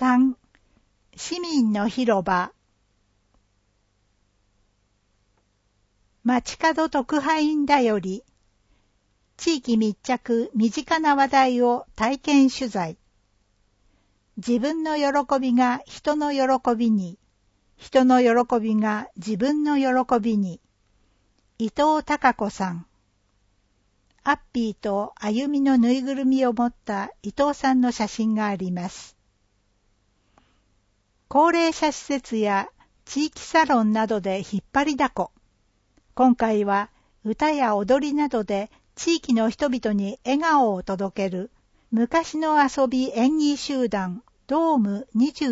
3、市民の広場。街角特派員だより、地域密着身近な話題を体験取材。自分の喜びが人の喜びに、人の喜びが自分の喜びに。伊藤孝子さん。アッピーと歩みのぬいぐるみを持った伊藤さんの写真があります。高齢者施設や地域サロンなどで引っ張りだこ。今回は歌や踊りなどで地域の人々に笑顔を届ける昔の遊び演技集団ドーム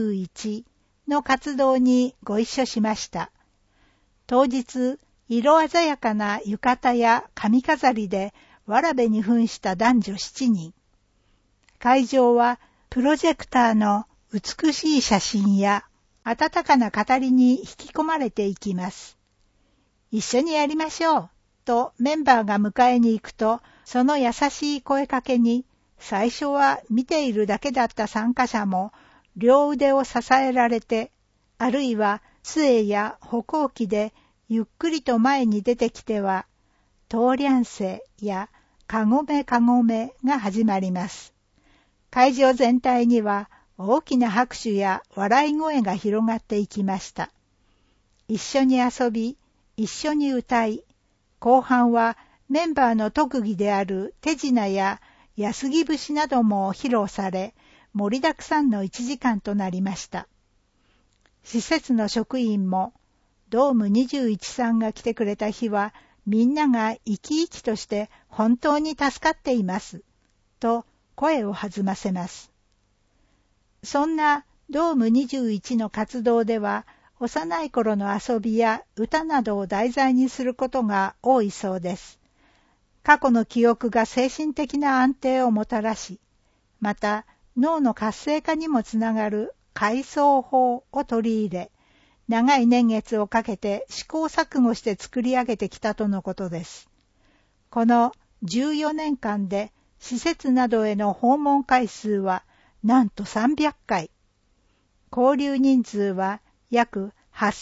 21の活動にご一緒しました。当日、色鮮やかな浴衣や髪飾りでわらべに扮した男女7人。会場はプロジェクターの美しい写真や温かな語りに引き込まれていきます。一緒にやりましょうとメンバーが迎えに行くと、その優しい声かけに最初は見ているだけだった参加者も両腕を支えられて、あるいは杖や歩行器でゆっくりと前に出てきては、トーリャンセやかごめかごめが始まります。会場全体には大きな拍手や笑い声が広がっていきました。一緒に遊び、一緒に歌い、後半はメンバーの特技である手品や安来節なども披露され、盛りだくさんの1時間となりました。施設の職員も、ドーム21さんが来てくれた日は、みんなが生き生きとして本当に助かっています、と声を弾ませます。そんなドーム21の活動では、幼い頃の遊びや歌などを題材にすることが多いそうです。過去の記憶が精神的な安定をもたらし、また脳の活性化にもつながる回想法を取り入れ、長い年月をかけて試行錯誤して作り上げてきたとのことです。この14年間で施設などへの訪問回数はなんと300回。交流人数は約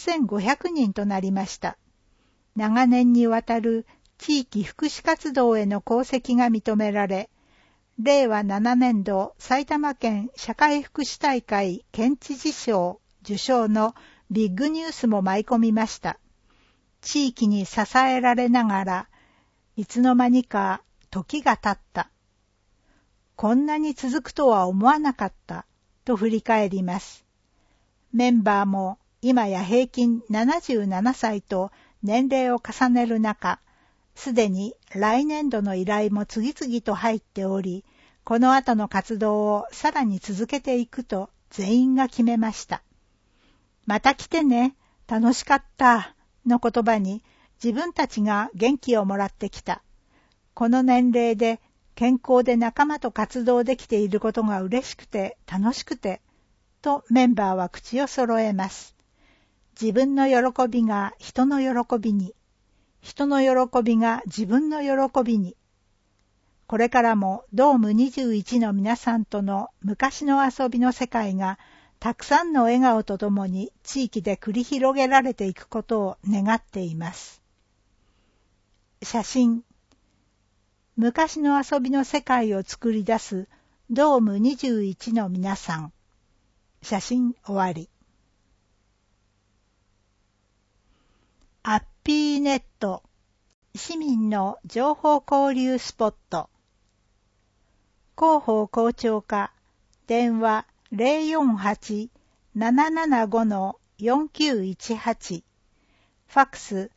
8500人となりました。長年にわたる地域福祉活動への功績が認められ、令和7年度埼玉県社会福祉大会県知事賞受賞のビッグニュースも舞い込みました。地域に支えられながら、いつの間にか時が経った。こんなに続くとは思わなかった、と振り返ります。メンバーも今や平均77歳と年齢を重ねる中、すでに来年度の依頼も次々と入っており、この後の活動をさらに続けていくと全員が決めました。また来てね、楽しかった、の言葉に自分たちが元気をもらってきた。この年齢で健康で仲間と活動できていることが嬉しくて楽しくて、とメンバーは口を揃えます。自分の喜びが人の喜びに、人の喜びが自分の喜びに。これからもドーム21の皆さんとの昔の遊びの世界がたくさんの笑顔とともに地域で繰り広げられていくことを願っています。写真。昔の遊びの世界を作り出すドーム21の皆さん。写真終わり。アッピーネット。市民の情報交流スポット。広報広聴課。電話048-775-4918。ファックス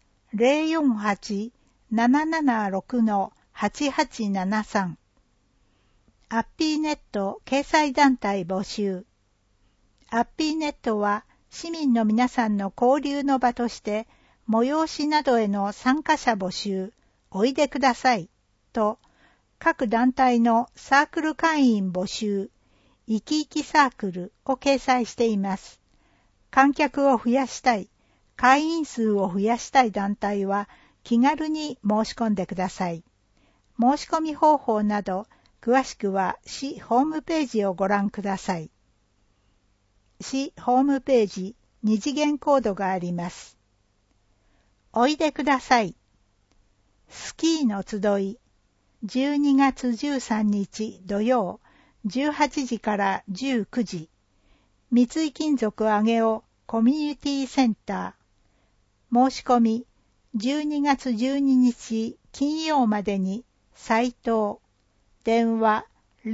048-776-8873。アッピーネット掲載団体募集。アッピーネットは市民の皆さんの交流の場として催しなどへの参加者募集、おいでくださいと各団体のサークル会員募集、いきいきサークルを掲載しています。観客を増やしたい、会員数を増やしたい団体は気軽に申し込んでください。申し込み方法など詳しくは市ホームページをご覧ください。 市ホームページ2次元コードがあります。おいでください。スキーの集い、12月13日土曜18時から19時、三井金属上尾コミュニティセンター。申し込み、12月12日金曜までに斉藤、電話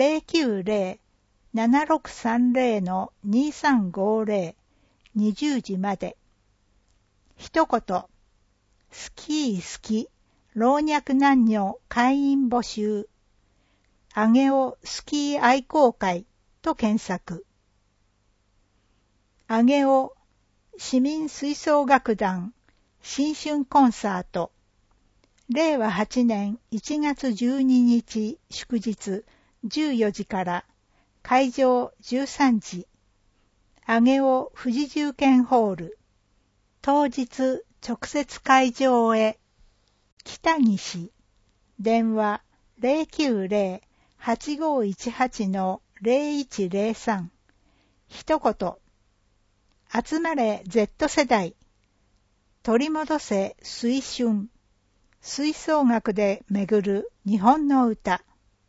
090-7630-2350、20時まで。一言、スキー好き、老若男女会員募集。上尾スキー愛好会と検索。上尾市民吹奏楽団新春コンサート。令和8年1月12日祝日14時から会場13時。上尾富士重建ホール。当日直接会場へ。北西。電話090-8518-0103。一言。集まれ Z 世代。取り戻せ吹春。吹奏楽で巡る日本の歌。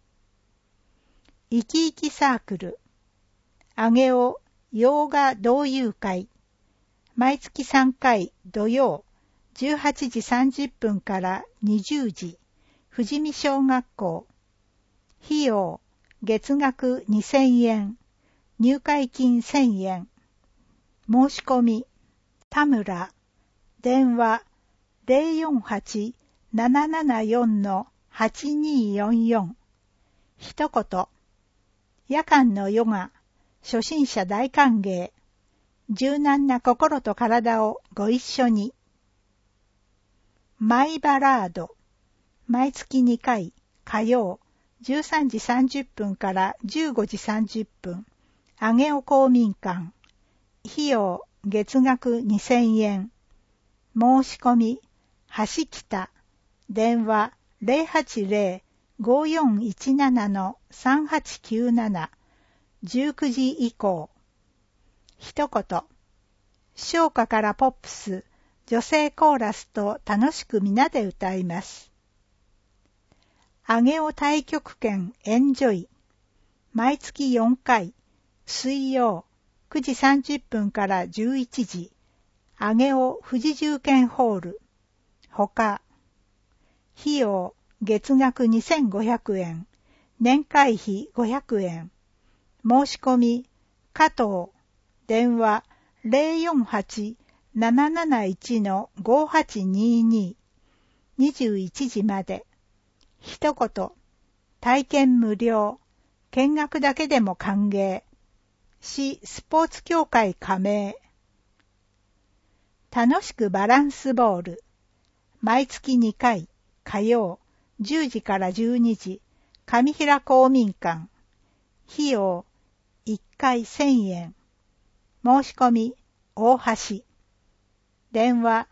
生き生きサークル。上尾洋画同友会。毎月3回土曜18時30分から20時。富士見小学校。費用月額2000円。入会金1000円。申し込み。田村。電話048-774-8244。一言。夜間のヨガ。初心者大歓迎。柔軟な心と体をご一緒に。マイバラード。毎月2回火曜13時30分から15時30分。上尾公民館。費用月額2000円。申し込み。橋北。電話080-5417-3897。19時以降。一言。唱歌からポップス、女性コーラスと楽しく皆で歌います。上尾太極拳エンジョイ。毎月4回。水曜9時30分から11時。上尾富士重建ホール。他。費用月額2500円。年会費500円。申し込み。加藤。電話048-771-5822。21時まで。一言。体験無料。見学だけでも歓迎。市スポーツ協会加盟。楽しくバランスボール。毎月2回。火曜10時から12時。上平公民館。費用1回1000円。申し込み。大橋。電話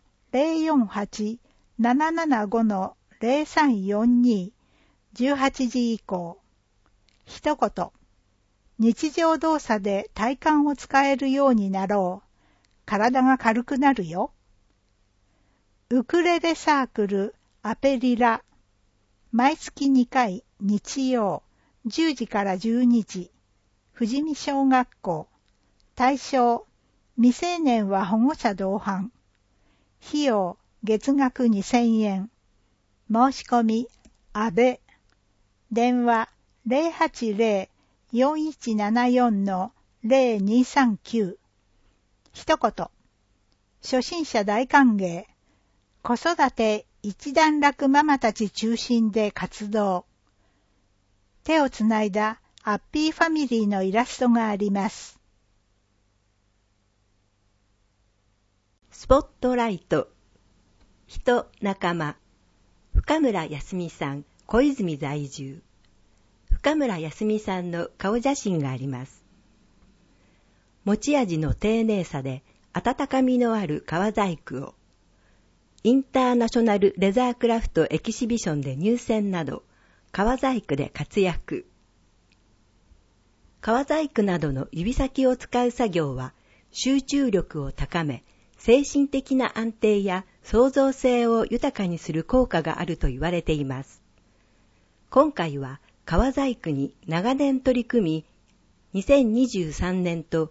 048-775-0342。18時以降。一言。日常動作で体幹を使えるようになろう。体が軽くなるよ。ウクレレサークルアペリラ。毎月2回日曜10時から12時。富士見小学校。対象未成年は保護者同伴。費用月額2000円。申し込み阿部。電話080-4174-0239。一言。初心者大歓迎。子育て一段落ママたち中心で活動。手をつないだハッピーファミリーのイラストがあります。 スポットライト。人仲間。深村康美さん、小泉在住。深村康美さんの顔写真があります。持ち味の丁寧さで温かみのある革細工を、インターナショナルレザークラフトエキシビションで入選など、革細工で活躍。革細工などの指先を使う作業は集中力を高め、精神的な安定や創造性を豊かにする効果があると言われています。今回は革細工に長年取り組み、2023年と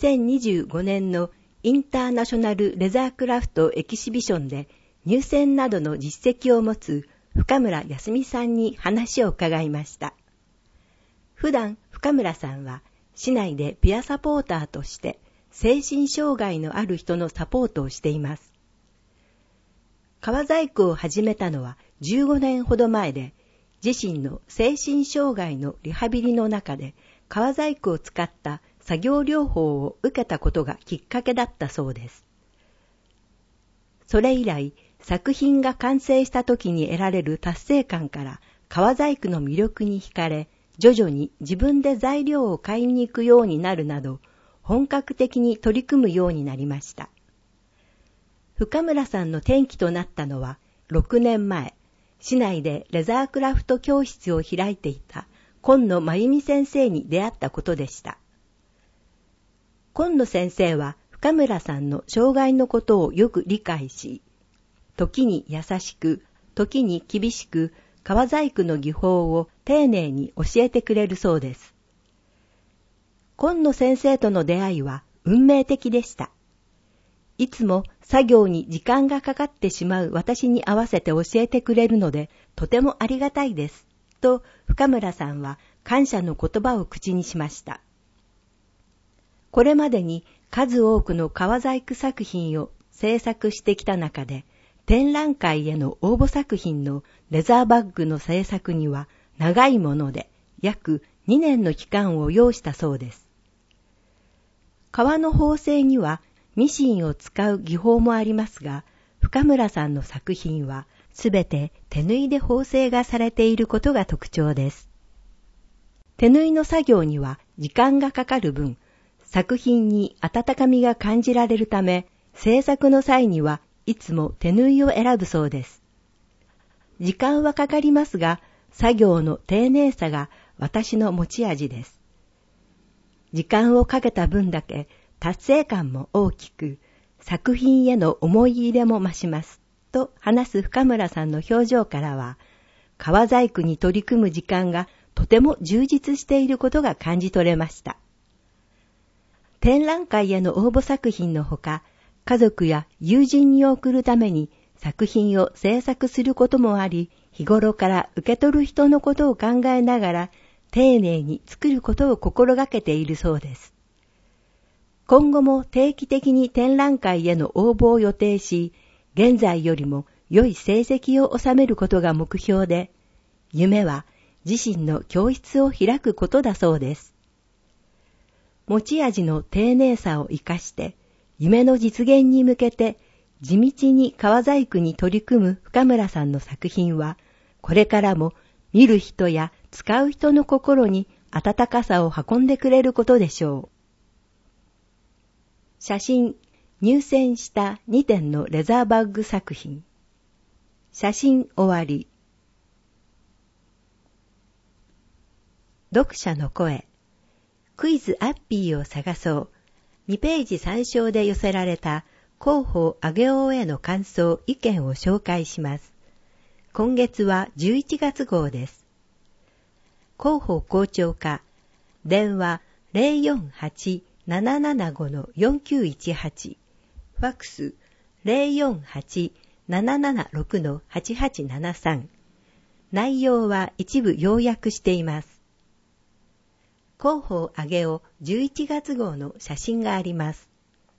2025年のインターナショナルレザークラフトエキシビションで入選などの実績を持つ深村康美さんに話を伺いました。普段深村さんは市内でピアサポーターとして精神障害のある人のサポートをしています。革細工を始めたのは15年ほど前で、自身の精神障害のリハビリの中で革細工を使った作業療法を受けたことがきっかけだったそうです。それ以来、作品が完成した時に得られる達成感から革細工の魅力に惹かれ、徐々に自分で材料を買いに行くようになるなど、本格的に取り組むようになりました。深村さんの転機となったのは、6年前、市内でレザークラフト教室を開いていた今野真由美先生に出会ったことでした。今野先生は深村さんの障害のことをよく理解し、時に優しく、時に厳しく、革細工の技法を丁寧に教えてくれるそうです。今野先生との出会いは運命的でした。いつも作業に時間がかかってしまう私に合わせて教えてくれるので、とてもありがたいです。と深村さんは感謝の言葉を口にしました。これまでに数多くの革細工作品を制作してきた中で、展覧会への応募作品のレザーバッグの制作には長いもので約2年の期間を要したそうです。革の縫製にはミシンを使う技法もありますが、深村さんの作品はすべて手縫いで縫製がされていることが特徴です。手縫いの作業には時間がかかる分、作品に温かみが感じられるため、制作の際にはいつも手縫いを選ぶそうです。時間はかかりますが、作業の丁寧さが私の持ち味です。時間をかけた分だけ達成感も大きく、作品への思い入れも増します。と話す深村さんの表情からは、革細工に取り組む時間がとても充実していることが感じ取れました。展覧会への応募作品のほか、家族や友人に送るために作品を制作することもあり、日頃から受け取る人のことを考えながら、丁寧に作ることを心がけているそうです。今後も定期的に展覧会への応募を予定し、現在よりも良い成績を収めることが目標で、夢は自身の教室を開くことだそうです。持ち味の丁寧さを生かして、夢の実現に向けて地道に革細工に取り組む深村さんの作品は、これからも見る人や使う人の心に温かさを運んでくれることでしょう。写真、入選した2点のレザーバッグ作品。写真終わり。読者の声。クイズアッピーを探そう。2ページ参照で寄せられた広報あげおうへの感想・意見を紹介します。今月は11月号です。広報校長課、電話 048-775-4918、ファックス 048-776-8873。内容は一部要約しています。広報あげお11月号の写真があります。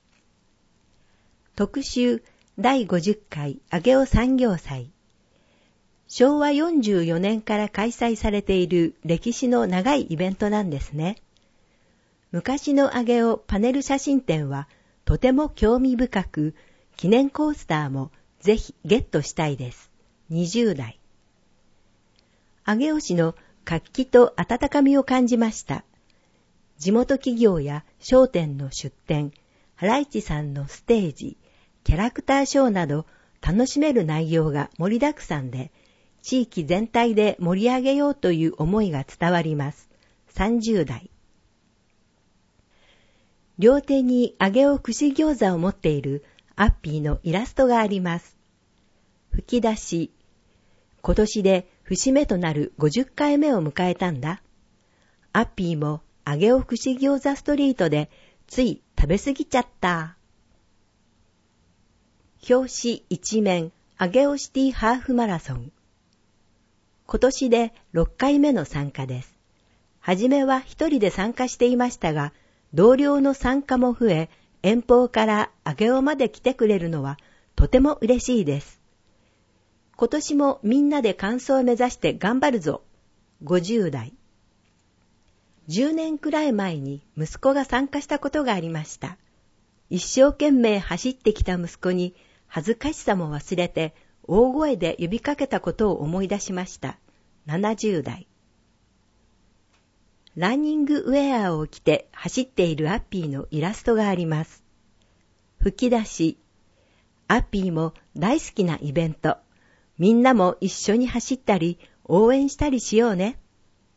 特集第50回あげお産業祭。昭和44年から開催されている歴史の長いイベントなんですね。昔のあげおパネル写真展はとても興味深く、記念コースターもぜひゲットしたいです。20代。上尾市の活気と温かみを感じました。地元企業や商店の出店、ハライチさんのステージ、キャラクターショーなど楽しめる内容が盛りだくさんで、地域全体で盛り上げようという思いが伝わります。30代。 両手に揚げお串餃子を持っているアッピーのイラストがあります。吹き出し。今年で節目となる50回目を迎えたんだ。アッピーも揚げお串餃子ストリートでつい食べ過ぎちゃった。表紙一面、揚げおシティハーフマラソン。今年で6回目の参加です。はじめは一人で参加していましたが、同僚の参加も増え、遠方から上尾まで来てくれるのはとても嬉しいです。今年もみんなで完走を目指して頑張るぞ。50代。10年くらい前に息子が参加したことがありました。一生懸命走ってきた息子に恥ずかしさも忘れて大声で呼びかけたことを思い出しました。70代。ランニングウェアを着て走っているアッピーのイラストがあります。吹き出し。アッピーも大好きなイベント。みんなも一緒に走ったり応援したりしようね。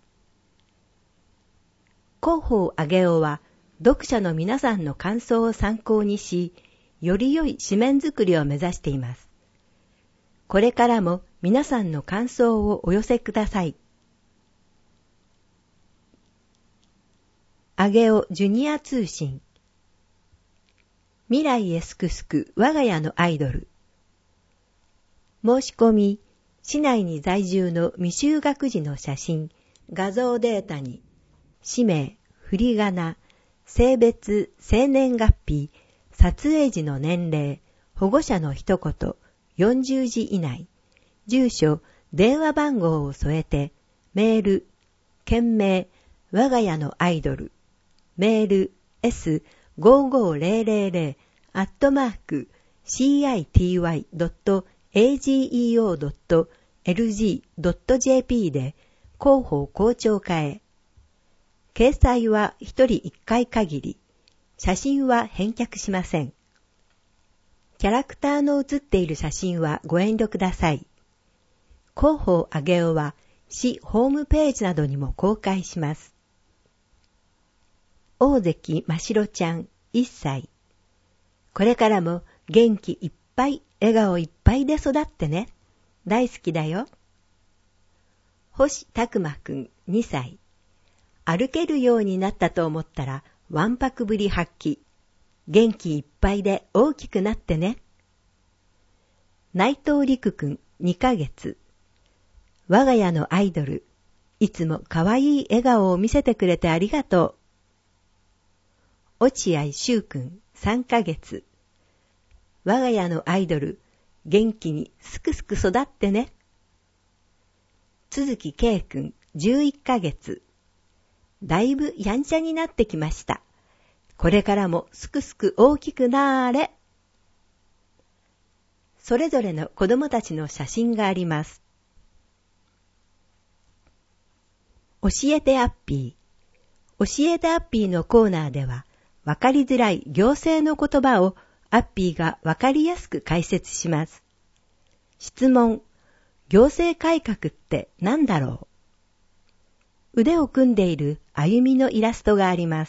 広報あげおは読者の皆さんの感想を参考にし、より良い紙面作りを目指しています。これからも皆さんの感想をお寄せください。あげおジュニア通信。未来へすくすく我が家のアイドル。申し込み、市内に在住の未就学児の写真、画像データに、氏名、振り仮名、性別、生年月日、撮影時の年齢、保護者の一言、40字以内、住所、電話番号を添えて、メール、件名、我が家のアイドル、メール s55000@city.ageo.lg.jp で広報校長課へ。掲載は1人1回限り。写真は返却しません。キャラクターの写っている写真はご遠慮ください。広報あげおは市ホームページなどにも公開します。大関ましろちゃん1歳。これからも元気いっぱい、笑顔いっぱいで育ってね。大好きだよ。星拓馬くん2歳。歩けるようになったと思ったらわんぱくぶり発揮。元気いっぱいで大きくなってね。内藤陸くん2ヶ月。我が家のアイドル。いつもかわいい笑顔を見せてくれてありがとう。落合修くん3ヶ月。我が家のアイドル、元気にすくすく育ってね。都築圭くん11ヶ月。だいぶやんちゃになってきました。これからもすくすく大きくなーれ。それぞれの子供たちの写真があります。教えてアッピー。教えてアッピーのコーナーでは、わかりづらい行政の言葉をアッピーがわかりやすく解説します。質問、行政改革って何だろう？腕を組んでいる歩みのイラストがあります。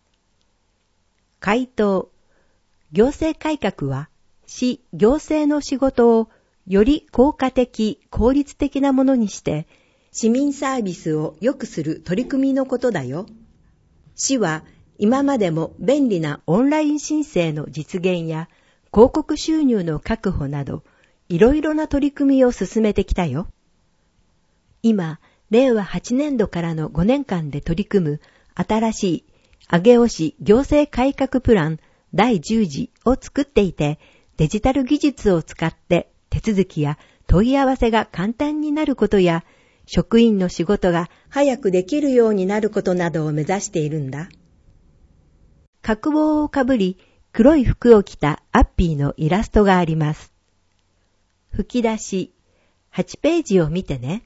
回答、行政改革は市行政の仕事をより効果的、効率的なものにして市民サービスを良くする取り組みのことだよ。市は今までも便利なオンライン申請の実現や広告収入の確保などいろいろな取り組みを進めてきたよ。今、令和8年度からの5年間で取り組む新しい上尾市行政改革プラン第10次を作っていて、デジタル技術を使って手続きや問い合わせが簡単になることや、職員の仕事が早くできるようになることなどを目指しているんだ。角帽をかぶり、黒い服を着たアッピーのイラストがあります。吹き出し、8ページを見てね。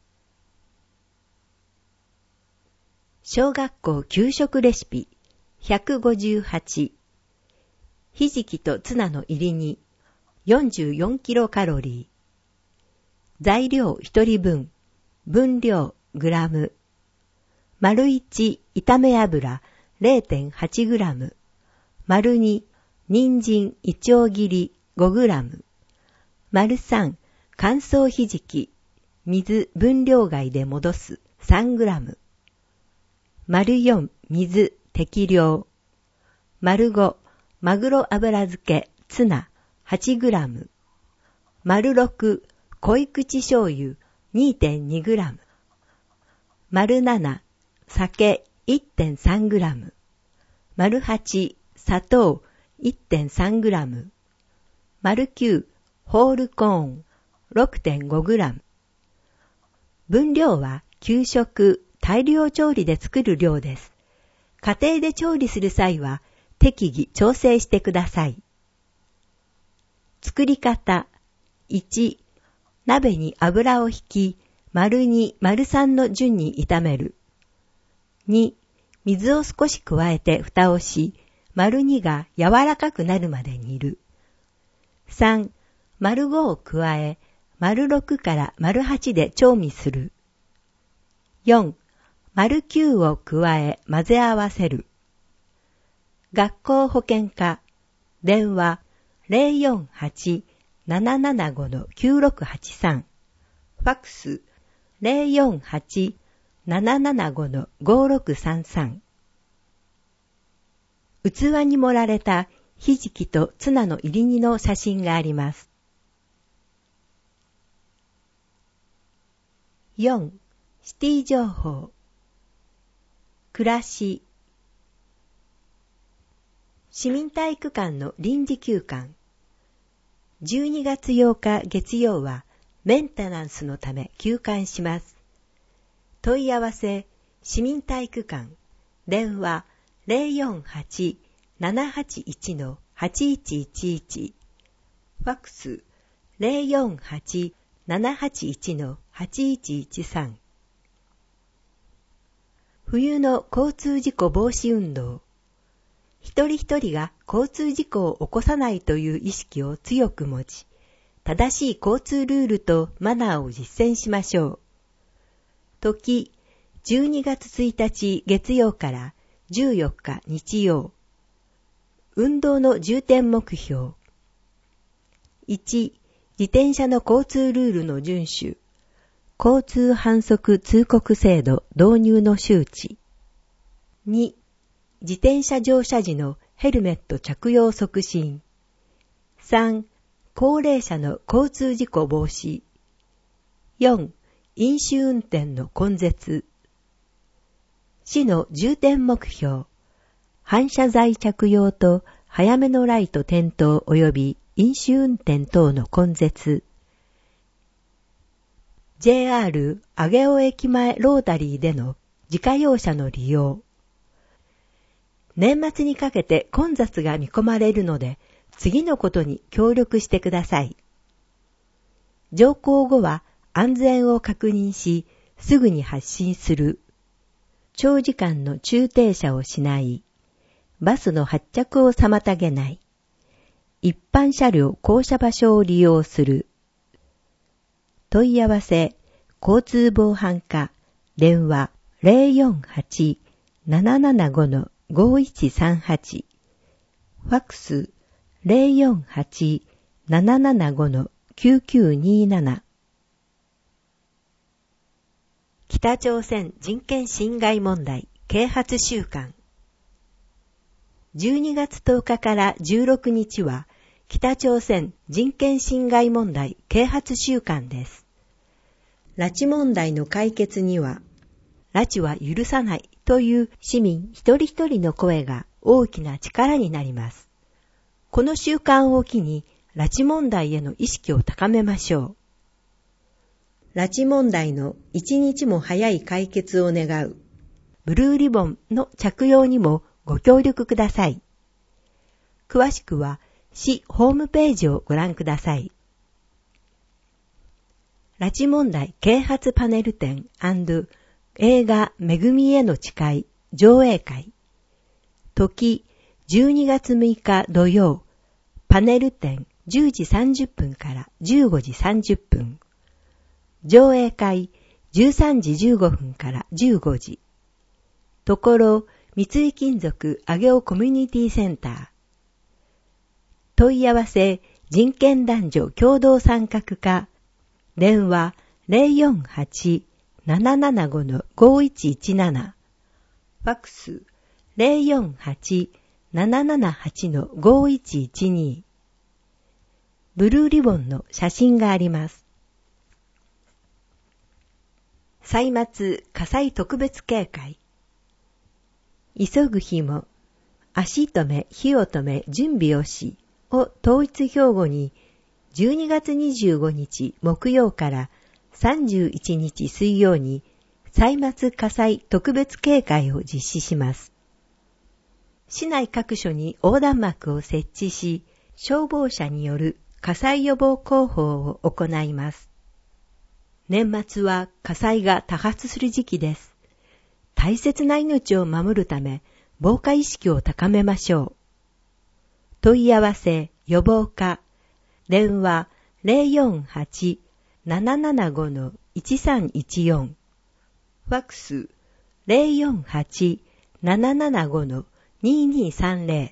小学校給食レシピ158。ひじきとツナの入り煮44キロカロリー。材料1人分。分量グラム。丸1炒め油 0.8g、丸2、人参一丁切り 5g、丸3、乾燥ひじき、水分量外で戻す 3g、丸4、水適量、丸5、マグロ油漬けツナ 8g、丸6、濃い口醤油 2.2g、丸7、酒 1.3g、丸8、砂糖 1.3g、丸9、ホールコーン 6.5g。分量は給食、大量調理で作る量です。家庭で調理する際は適宜調整してください。作り方。1、鍋に油を引き、丸2、丸3の順に炒める。2、水を少し加えて蓋をし、丸2が柔らかくなるまで煮る。3、丸5を加え、丸6から丸8で調味する。4、丸9を加え混ぜ合わせる。学校保健課、電話 048-775-9683、ファックス 048-775-5633。器に盛られたひじきとツナの入り煮の写真があります。4. シティ情報。暮らし。市民体育館の臨時休館。12月8日月曜はメンテナンスのため休館します。問い合わせ、市民体育館、電話 048-781-8111、ファックス 048-781-8113。冬の交通事故防止運動。一人一人が交通事故を起こさないという意識を強く持ち、正しい交通ルールとマナーを実践しましょう。時、12月1日月曜から14日日曜。運動の重点目標。1、自転車の交通ルールの遵守。交通反則通告制度導入の周知。2、自転車乗車時のヘルメット着用促進。3、高齢者の交通事故防止。4、飲酒運転の根絶。市の重点目標。反射材着用と早めのライト点灯及び飲酒運転等の根絶。JR 上尾駅前ロータリーでの自家用車の利用。年末にかけて混雑が見込まれるので、次のことに協力してください。乗降後は安全を確認し、すぐに発進する。長時間の駐停車をしない。バスの発着を妨げない。一般車両降車場所を利用する。問い合わせ、交通防犯課、電話 048-775-5138、ファックス 048-775-9927。北朝鮮人権侵害問題啓発週間。12月10日から16日は北朝鮮人権侵害問題啓発週間です。拉致問題の解決には、拉致は許さないという市民一人一人の声が大きな力になります。この週間を機に拉致問題への意識を高めましょう。拉致問題の一日も早い解決を願う。ブルーリボンの着用にもご協力ください。詳しくは市ホームページをご覧ください。拉致問題啓発パネル展&映画めぐみへの誓い上映会。時12月6日土曜。パネル展10時30分から15時30分。上映会13時15分から15時。ところ三井金属上尾コミュニティセンター。問い合わせ人権男女共同参画課。電話 048-775-5117。ファックス 048-778-5112。ブルーリボンの写真があります。歳末火災特別警戒。急ぐ日も、足止め、火を止め、準備をし、を統一標語に、12月25日木曜から31日水曜に、歳末火災特別警戒を実施します。市内各所に横断幕を設置し、消防車による火災予防広報を行います。年末は火災が多発する時期です。大切な命を守るため、防火意識を高めましょう。問い合わせ予防課、電話 048-775-1314。ファックス 048-775-2230。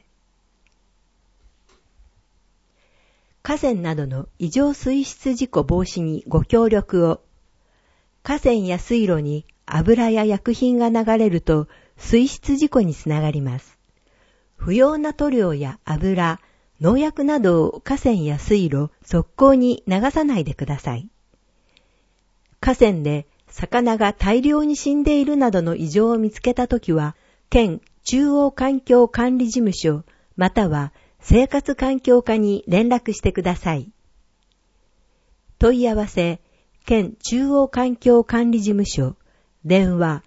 河川などの異常水質事故防止にご協力を。河川や水路に油や薬品が流れると水質事故につながります。不要な塗料や油、農薬などを河川や水路、側溝に流さないでください。河川で魚が大量に死んでいるなどの異常を見つけたときは、県中央環境管理事務所または生活環境課に連絡してください。問い合わせ、県中央環境管理事務所、電話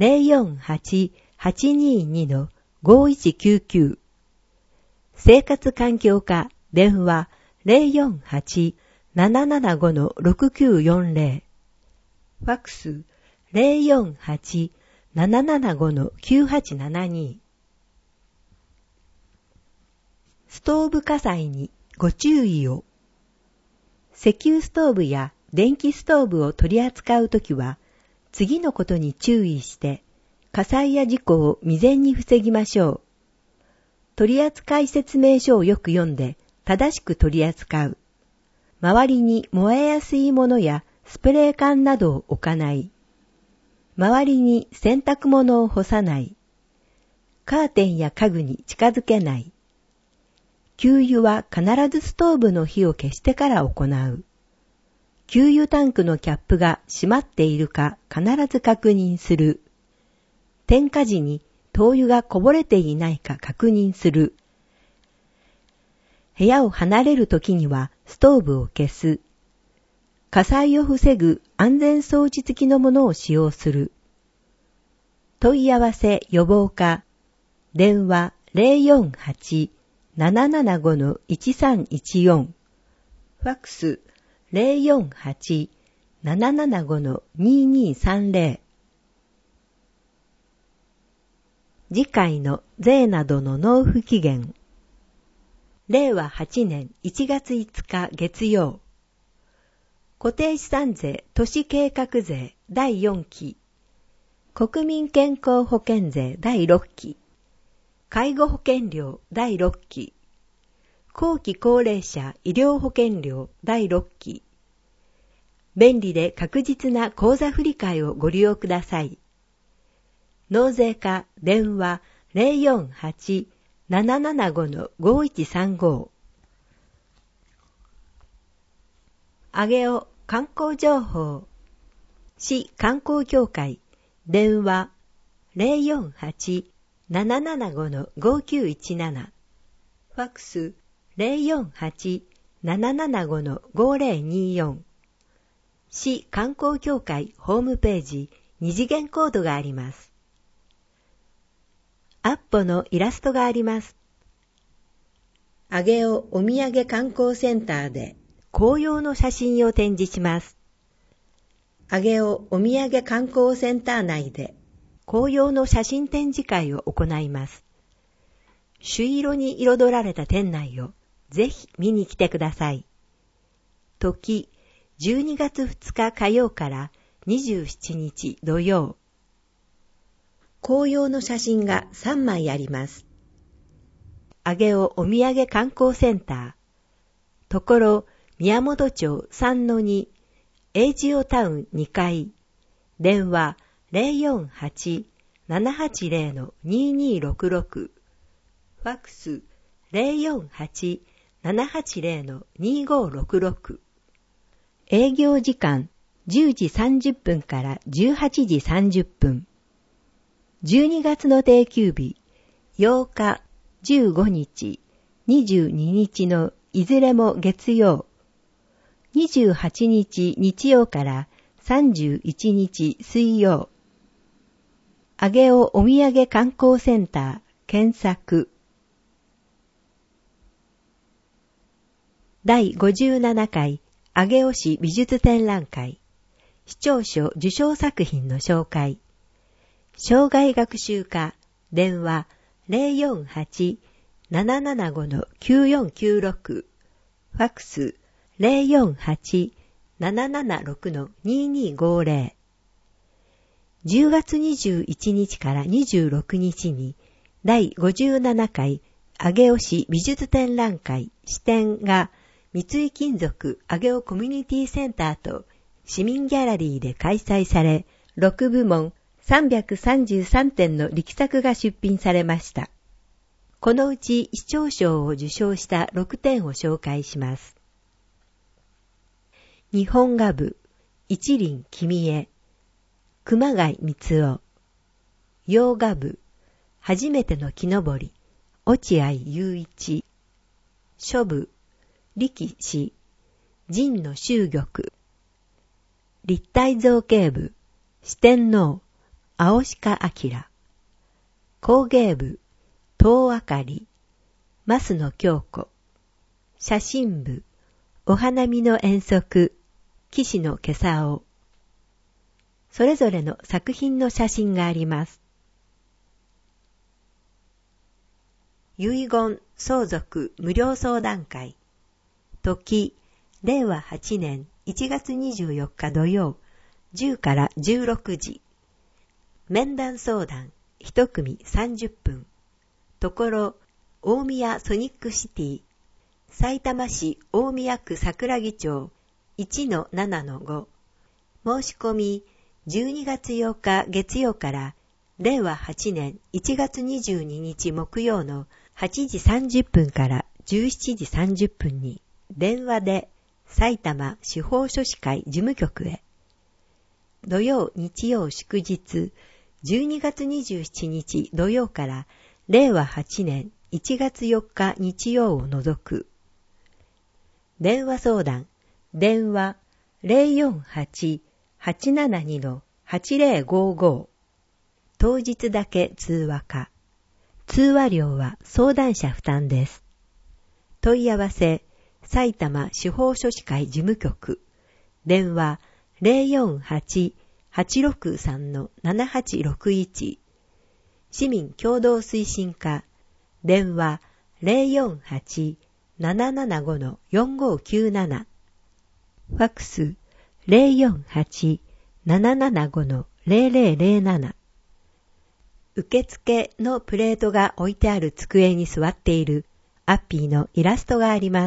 048-822-5199。生活環境課、電話 048-775-6940。ファックス 048-775-9872。ストーブ火災にご注意を。石油ストーブや電気ストーブを取り扱うときは、次のことに注意して、火災や事故を未然に防ぎましょう。取扱説明書をよく読んで、正しく取り扱う。周りに燃えやすいものやスプレー缶などを置かない。周りに洗濯物を干さない。カーテンや家具に近づけない。給油は必ずストーブの火を消してから行う。給油タンクのキャップが閉まっているか必ず確認する。点火時に灯油がこぼれていないか確認する。部屋を離れるときにはストーブを消す。火災を防ぐ安全装置付きのものを使用する。問い合わせ予防課、電話 048-775-1314。ファックス 048-775-2230。次回の税などの納付期限。令和8年1月5日月曜。固定資産税都市計画税第4期。国民健康保険税第6期。介護保険料第6期。後期高齢者医療保険料第6期。便利で確実な口座振替をご利用ください。納税課電話 048-775-5135。上尾観光情報。市観光協会電話 048-775-5917。ファックス 048-775-5024。市観光協会ホームページ二次元コードがあります。アッポのイラストがあります。上尾お土産観光センターで紅葉の写真を展示します。上尾お土産観光センター内で紅葉の写真展示会を行います。朱色に彩られた店内をぜひ見に来てください。時、12月2日火曜から27日土曜。 紅葉の写真が3枚あります。上尾お土産観光センター。ところ宮本町 3-2、エイジオタウン2階。電話 048-780-2266。ファックス 048-780-2566。営業時間10時30分から18時30分。12月の定休日、8日、15日、22日のいずれも月曜。28日日曜から31日水曜。上尾お土産観光センター検索。第57回上尾市美術展覧会。市長賞受賞作品の紹介。生涯学習課電話 048-775-9496。ファックス 048-776-2250。10月21日から26日に第57回上尾市美術展覧会支展が三井金属上尾コミュニティセンターと市民ギャラリーで開催され、6部門333点の力作が出品されました。このうち市長賞を受賞した6点を紹介します。日本画部、一輪君へ、熊谷光夫。洋画部、初めての木登り、落合雄一。書部、力士、神野秀玉。立体造形部、四天王、青鹿明。工芸部、東あかり、増野京子。写真部、お花見の遠足、岸野けさお。それぞれの作品の写真があります。遺言相続無料相談会。時、令和8年1月24日土曜、10から16時。面談相談、1組30分。ところ、大宮ソニックシティ、さいたま市大宮区桜木町 1-7-5。申し込み、12月8日月曜から、令和8年1月22日木曜の8時30分から17時30分に、電話で埼玉司法書士会事務局へ。土曜日曜祝日、12月27日土曜から令和8年1月4日日曜を除く。電話相談、電話 048-872-8055。当日だけ通話か。通話料は相談者負担です。問い合わせ、埼玉司法書士会事務局。電話 048-863-7861。市民共同推進課。電話 048-775-4597。ファックス 048-775-0007。受付のプレートが置いてある机に座っているアッピーのイラストがあります。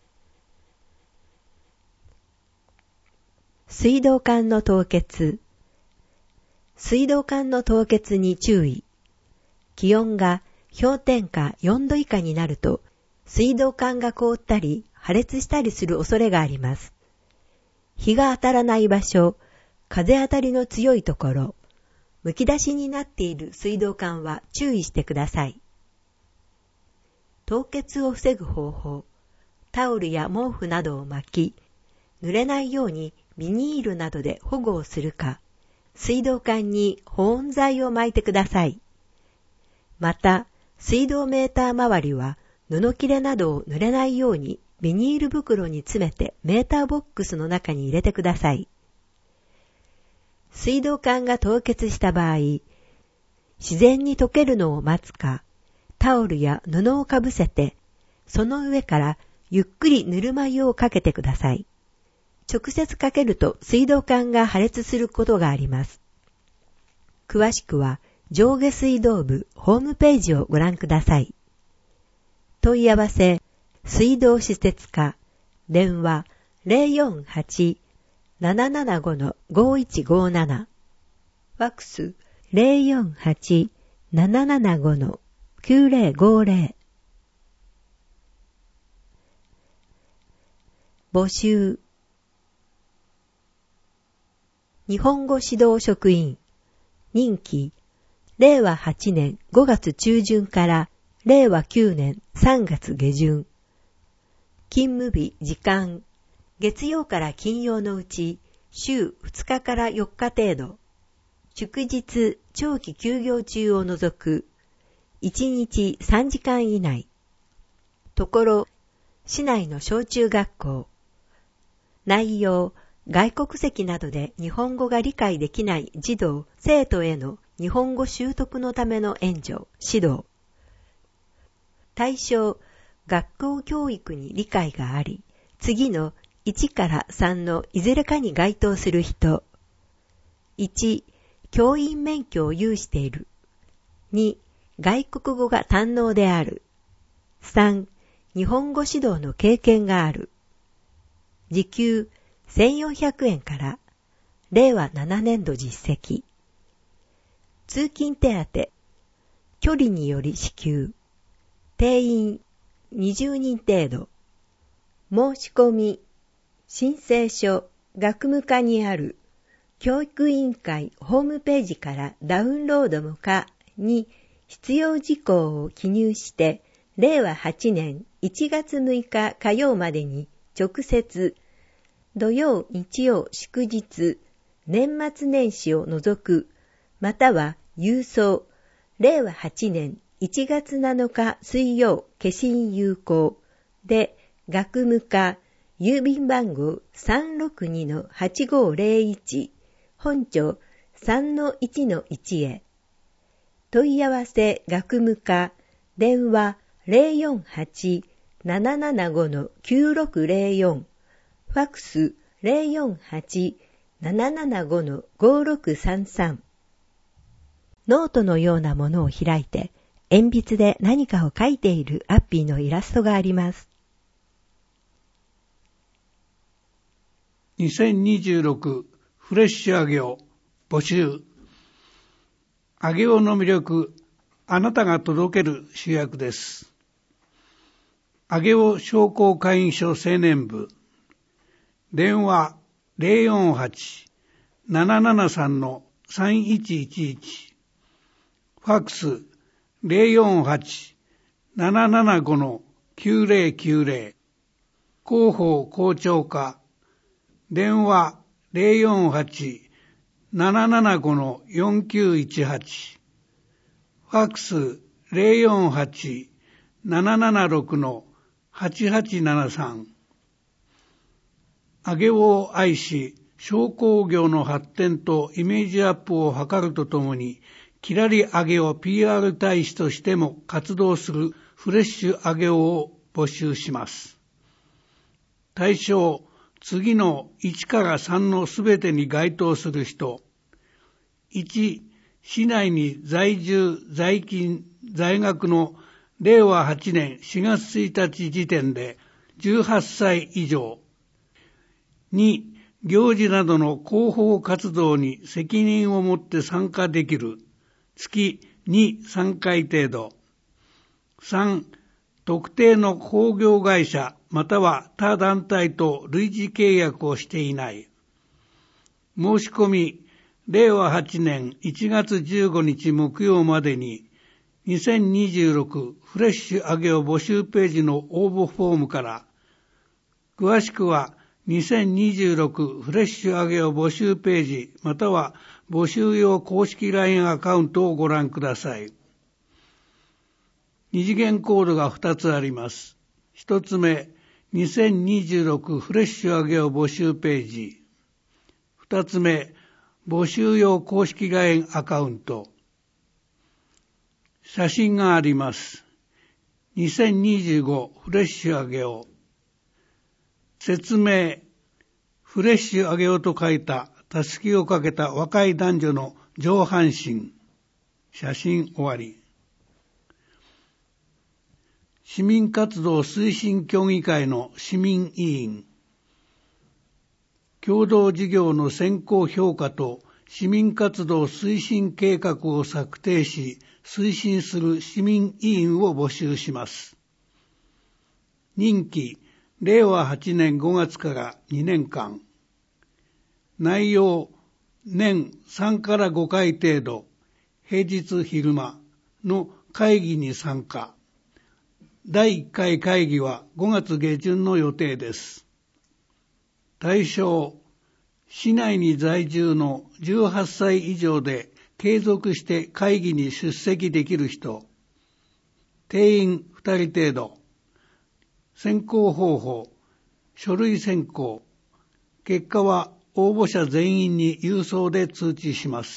水道管の凍結。水道管の凍結に注意。気温が氷点下4度以下になると、水道管が凍ったり破裂したりする恐れがあります。日が当たらない場所、風当たりの強いところ、むき出しになっている水道管は注意してください。凍結を防ぐ方法、タオルや毛布などを巻き、濡れないようにビニールなどで保護をするか、水道管に保温剤を巻いてください。また、水道メーター周りは布切れなどを濡れないようにビニール袋に詰めてメーターボックスの中に入れてください。水道管が凍結した場合、自然に溶けるのを待つか、タオルや布をかぶせて、その上からゆっくりぬるま湯をかけてください。直接かけると水道管が破裂することがあります。詳しくは上下水道部ホームページをご覧ください。問い合わせ、水道施設課、電話 048-775-5157、ファックス 048-775-9050。募集。日本語指導職員、任期、令和8年5月中旬から令和9年3月下旬。勤務日、時間、月曜から金曜のうち、週2日から4日程度。祝日、長期休業中を除く、1日3時間以内。ところ、市内の小中学校。内容、外国籍などで日本語が理解できない児童、生徒への日本語習得のための援助、指導。対象、学校教育に理解があり、次の1から3のいずれかに該当する人。1、教員免許を有している。2、外国語が堪能である。3、日本語指導の経験がある。時給1400円から、令和7年度実績。通勤手当、距離により支給。定員20人程度。申し込み、申請書、学務課にある教育委員会ホームページからダウンロードも可に必要事項を記入して、令和8年1月6日火曜までに直接、土曜、日曜、祝日、年末年始を除く、または郵送、令和8年1月7日水曜、消印有効で、学務課、郵便番号 362-8501、本庁 3-1-1 へ。問い合わせ学務課、電話 048-775-9604、ファックス 048-775-5633。ノートのようなものを開いて、鉛筆で何かを書いているアッピーのイラストがあります。 2026フレッシュアゲオ募集。アゲオの魅力、あなたが届ける主役です。アゲオ商工会議所青年部。電話 048-773-3111。ファックス 048-775-9090。広報校長課。電話 048-775-4918。ファックス 048-776-8873。アゲオを愛し、商工業の発展とイメージアップを図るとともに、キラリアゲオ PR 大使としても活動するフレッシュアゲオを募集します。対象、次の1から3のすべてに該当する人。1、市内に在住、在勤、在学の令和8年4月1日時点で18歳以上。2、行事などの広報活動に責任を持って参加できる。月2、3回程度。3、特定の工業会社または他団体と類似契約をしていない。申し込み、令和8年1月15日木曜までに、2026フレッシュアゲオ募集ページの応募フォームから、詳しくは2026フレッシュアゲオ募集ページまたは募集用公式 LINE アカウントをご覧ください。二次元コードが2つあります。1つ目、2026フレッシュアゲオ募集ページ。2つ目、募集用公式 LINE アカウント。写真があります。2025フレッシュアゲオ。説明、フレッシュアゲオと書いたたすきをかけた若い男女の上半身。 写真終わり。市民活動推進協議会の市民委員。共同事業の選考評価と市民活動推進計画を策定し、推進する市民委員を募集します。任期、令和8年5月から2年間。内容、年3から5回程度、平日昼間の会議に参加。第1回会議は5月下旬の予定です。対象、市内に在住の18歳以上で継続して会議に出席できる人。定員2人程度。選考方法、書類選考。結果は応募者全員に郵送で通知します。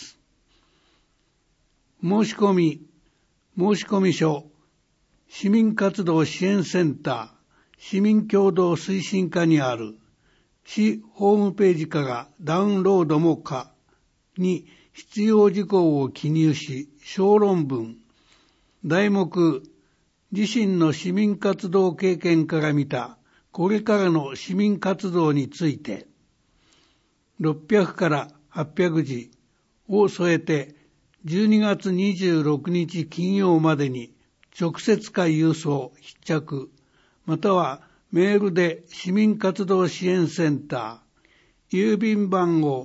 申込書、市民活動支援センター、市民共同推進課にある、市ホームページからダウンロードも可に必要事項を記入し、小論文、題目、自身の市民活動経験から見たこれからの市民活動について、600から800字を添えて12月26日金曜までに直接か郵送必着、またはメールで市民活動支援センター、郵便番号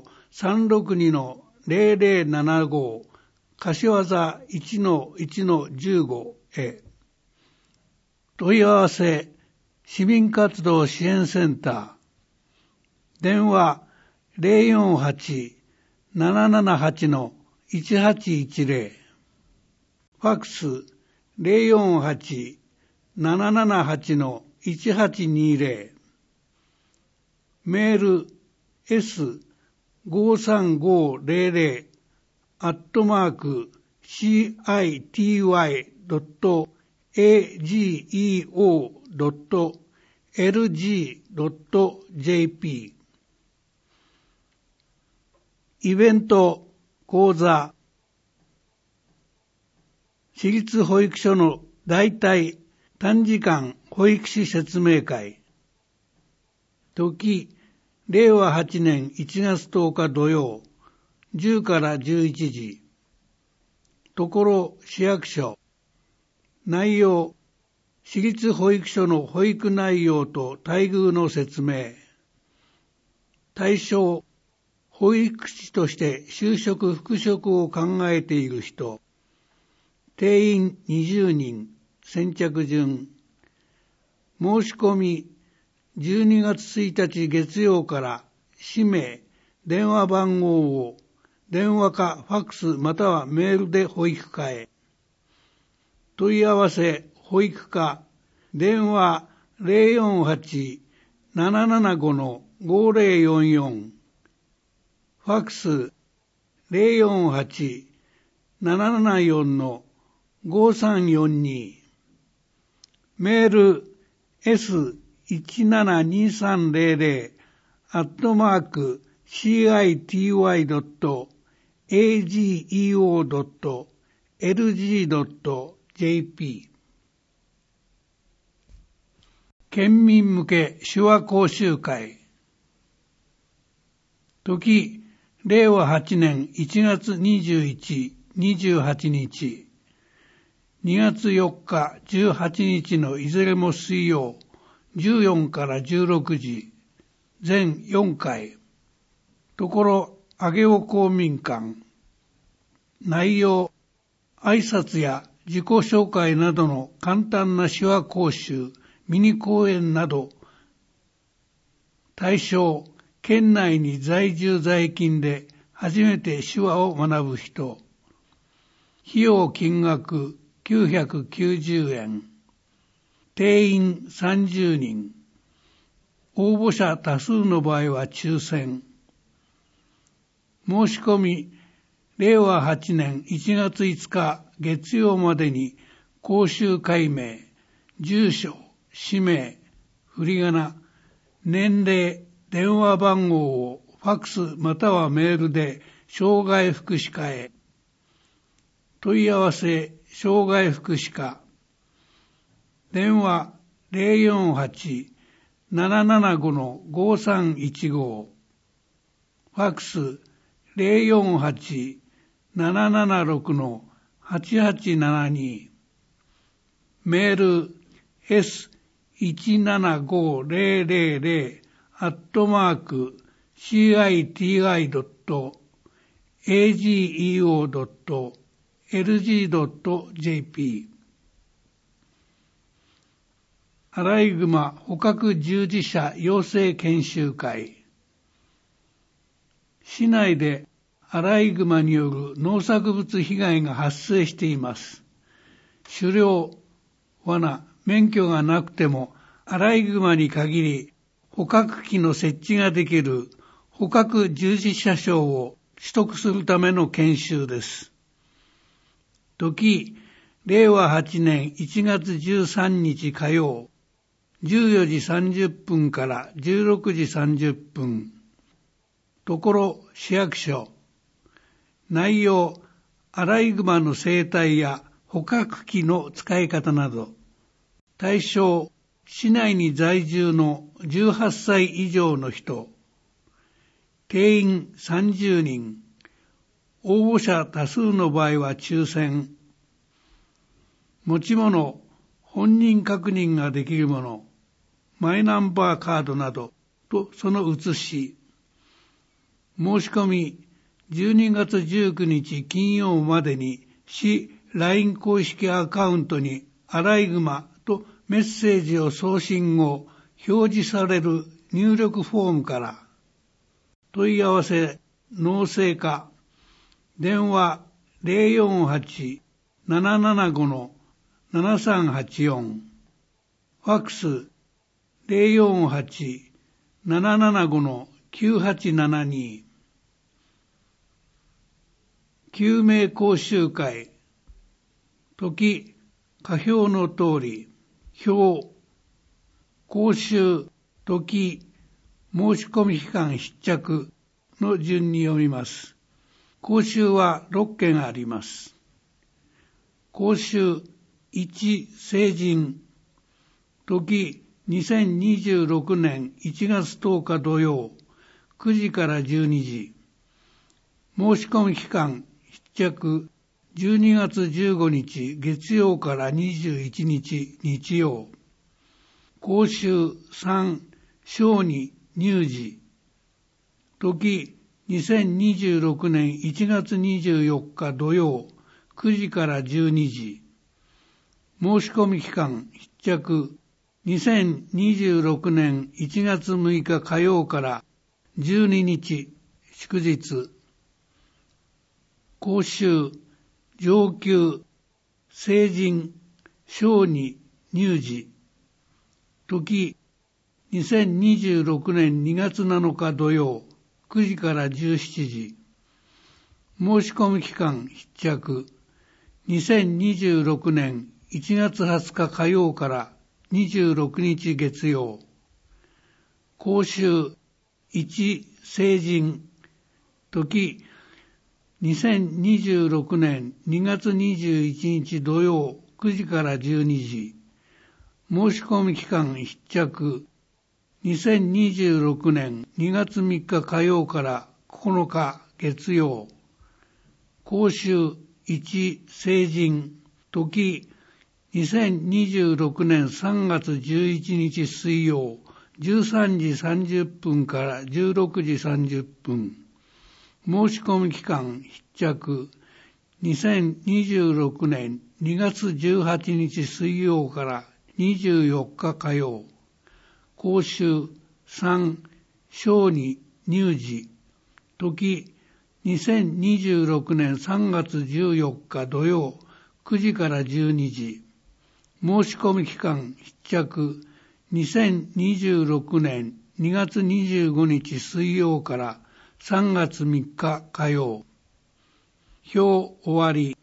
362-0075 柏座 1-1-15 へ。問い合わせ、市民活動支援センター。電話、048-778-1810。ファックス、048-778-1820。メール、s5350@city.ageo.lg.jp。イベント、講座。私立保育所の代替短時間保育士説明会。時、令和8年1月10日土曜、10から11時。ところ、市役所。内容、私立保育所の保育内容と待遇の説明。対象、保育士として就職・復職を考えている人。定員20人、先着順。申し込み、12月1日月曜から氏名、電話番号を電話かファックスまたはメールで保育課へ。問い合わせ、保育課、電話 048-775-5044。ファックス 048-774-5342。メール s172300@city.ageo.lg.jp。県民向け手話講習会。時、令和8年1月21、28日。2月4日、18日のいずれも水曜、14から16時、全4回。ところ、上尾公民館。内容、挨拶や自己紹介などの簡単な手話講習、ミニ講演など。対象、県内に在住在勤で初めて手話を学ぶ人。費用金額990円。定員30人。応募者多数の場合は抽選。申し込み、令和8年1月5日月曜までに講習会名、住所、氏名、振り仮名、年齢、電話番号をファックスまたはメールで障害福祉課へ。 問い合わせ障害福祉課。電話048-775-5315。ファックス048-776-8872。メール s17500@citi.ageo.lg.jp。 アライグマ捕獲従事者養成研修会。市内でアライグマによる農作物被害が発生しています。狩猟、罠、免許がなくてもアライグマに限り捕獲器の設置ができる捕獲従事者証を取得するための研修です。時、令和8年1月13日火曜、14時30分から16時30分。ところ市役所。内容、アライグマの生態や捕獲器の使い方など。対象、市内に在住の18歳以上の人。定員30人。応募者多数の場合は抽選。持ち物、本人確認ができるもの、マイナンバーカードなどとその写し。申し込み、12月19日金曜までに市 LINE 公式アカウントにアライグマとメッセージを送信後、表示される入力フォームから。問い合わせ、農政課。電話048-775-7384。ファックス048-775-9872。救命講習会。時、下表の通り。表、講習、時、申し込み期間必着の順に読みます。講習は6件あります。講習1、成人。時、2026年1月10日土曜、9時から12時。申し込み期間必着12月15日月曜から21日日曜。講習3、小児乳児。時、2026年1月24日土曜、9時から12時。申し込み期間必着2026年1月6日火曜から12日祝日。講習、上級、成人、小児、乳児。時、2026年2月7日土曜、9時から17時。申し込み期間必着、2026年1月20日火曜から26日月曜。講習1、成人。時、2026年2月21日土曜9時から12時。申し込み期間必着、2026年2月3日火曜から9日月曜。講習1、成人。時、2026年3月11日水曜、13時30分から16時30分。申し込み期間必着、2026年2月18日水曜から24日火曜。講習3、小児、乳児。時、2026年3月14日土曜、9時から12時。申し込み期間必着、2026年2月25日水曜から3月3日火曜。表終わり。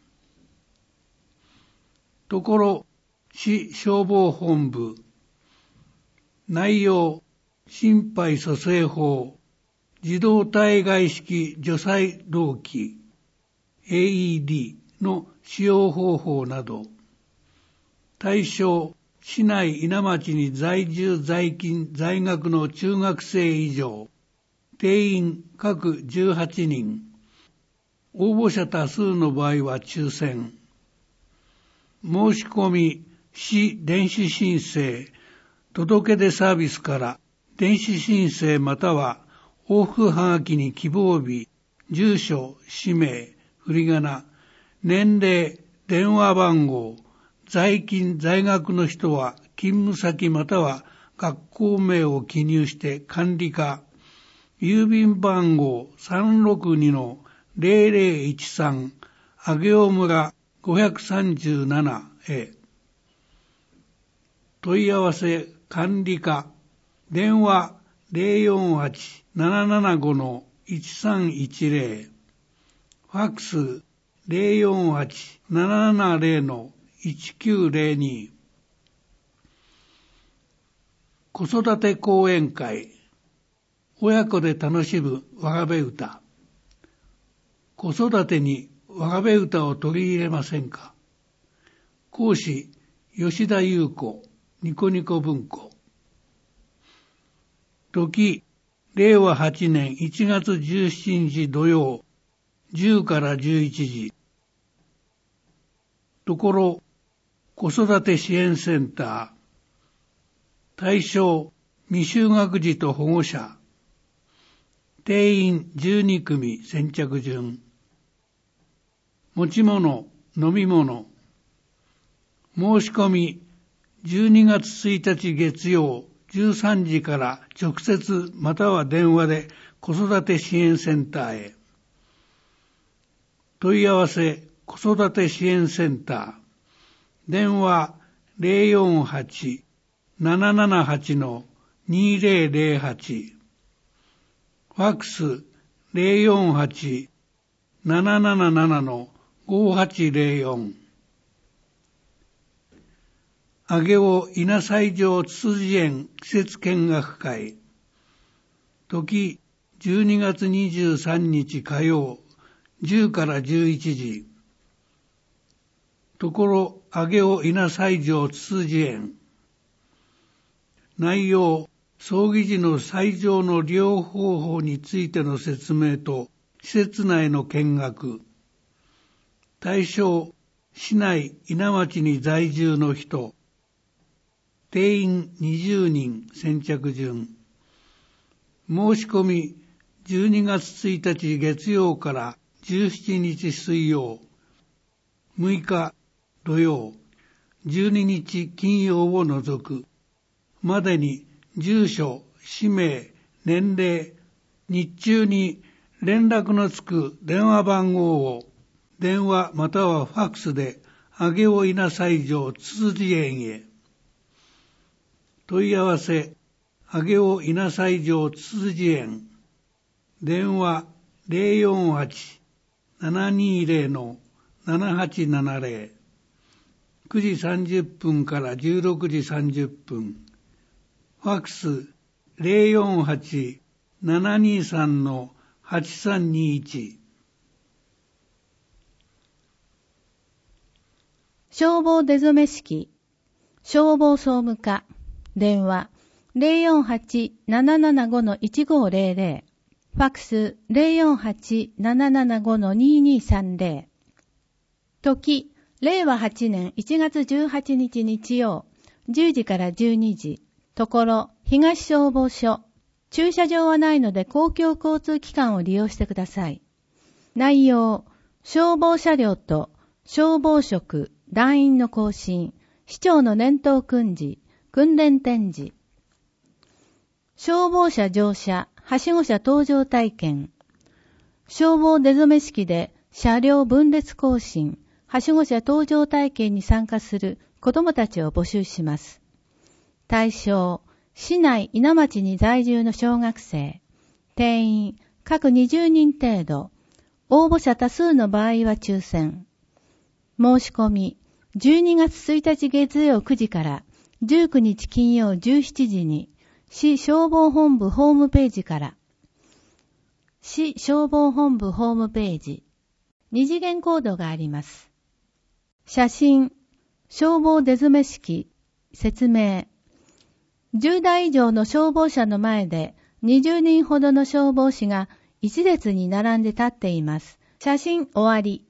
ところ、市消防本部。内容、心肺蘇生法、自動体外式除細動器、AED の使用方法など、対象、市内稲町に在住在勤在学の中学生以上、定員各18人、応募者多数の場合は抽選。申し込み、市電子申請、届出サービスから電子申請または往復はがきに希望日、住所、氏名、振り仮名、年齢、電話番号、在勤在学の人は勤務先または学校名を記入して管理課、郵便番号 362-0013 上尾村537へ。問い合わせ管理課、電話 048-775-1310、ファックス 048-770-1902。子育て講演会、親子で楽しむわがべ歌。子育てにわがべ歌を取り入れませんか。講師、吉田優子、ニコニコ文庫。時、令和8年1月17日土曜、10から11時。ところ、子育て支援センター。対象、未就学児と保護者。定員12組先着順。持ち物、飲み物。申し込み、12月1日月曜13時から直接または電話で子育て支援センターへ。問い合わせ子育て支援センター。電話 048-778-2008。ファックス 048-777-5804。上尾稲西城つつじ園季節見学会。時、12月23日火曜、10から11時。ところ、上尾稲西城つつじ園。内容、葬儀時の斎場の利用方法についての説明と、施設内の見学。対象、市内稲町に在住の人。定員20人先着順。申し込み12月1日月曜から17日水曜、6日土曜、12日金曜を除くまでに住所、氏名、年齢、日中に連絡のつく電話番号を電話またはファックスで上尾稲西城つつじ園へ。問い合わせ、上尾稲西城つつじ園。電話 048-720-7870。9時30分から16時30分。ファックス 048-723-8321。 消防出初め式、消防総務課。電話 048-775-1500。ファックス 048-775-2230。時、令和8年1月18日日曜、10時から12時。ところ、東消防署。駐車場はないので公共交通機関を利用してください。内容、消防車両と消防職、団員の更新、市長の年頭訓示、訓練展示。消防車乗車、はしご車搭乗体験。消防出初め式で車両分列行進、はしご車搭乗体験に参加する子どもたちを募集します。対象、市内稲町に在住の小学生。定員、各20人程度。応募者多数の場合は抽選。申し込み、12月1日月曜9時から19日金曜17時に市消防本部ホームページから。市消防本部ホームページ。二次元コードがあります。 写真、消防出詰め式、説明。10台以上の消防車の前で20人ほどの消防士が一列に並んで立っています。写真終わり。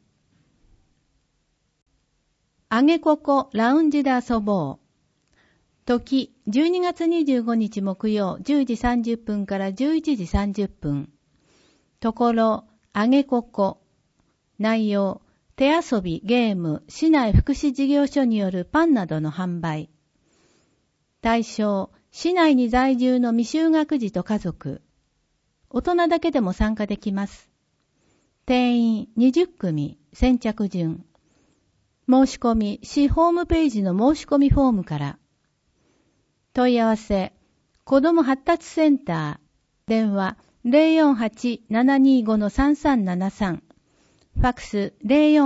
あげここラウンジで遊ぼう。時、12月25日木曜10時30分から11時30分。ところ、あげここ。内容、手遊び、ゲーム、市内福祉事業所によるパンなどの販売。対象、市内に在住の未就学児と家族。大人だけでも参加できます。定員20組、先着順。申し込み、市ホームページの申し込みフォームから。問い合わせ、子ども発達センター、電話 048-725-3373、ファクス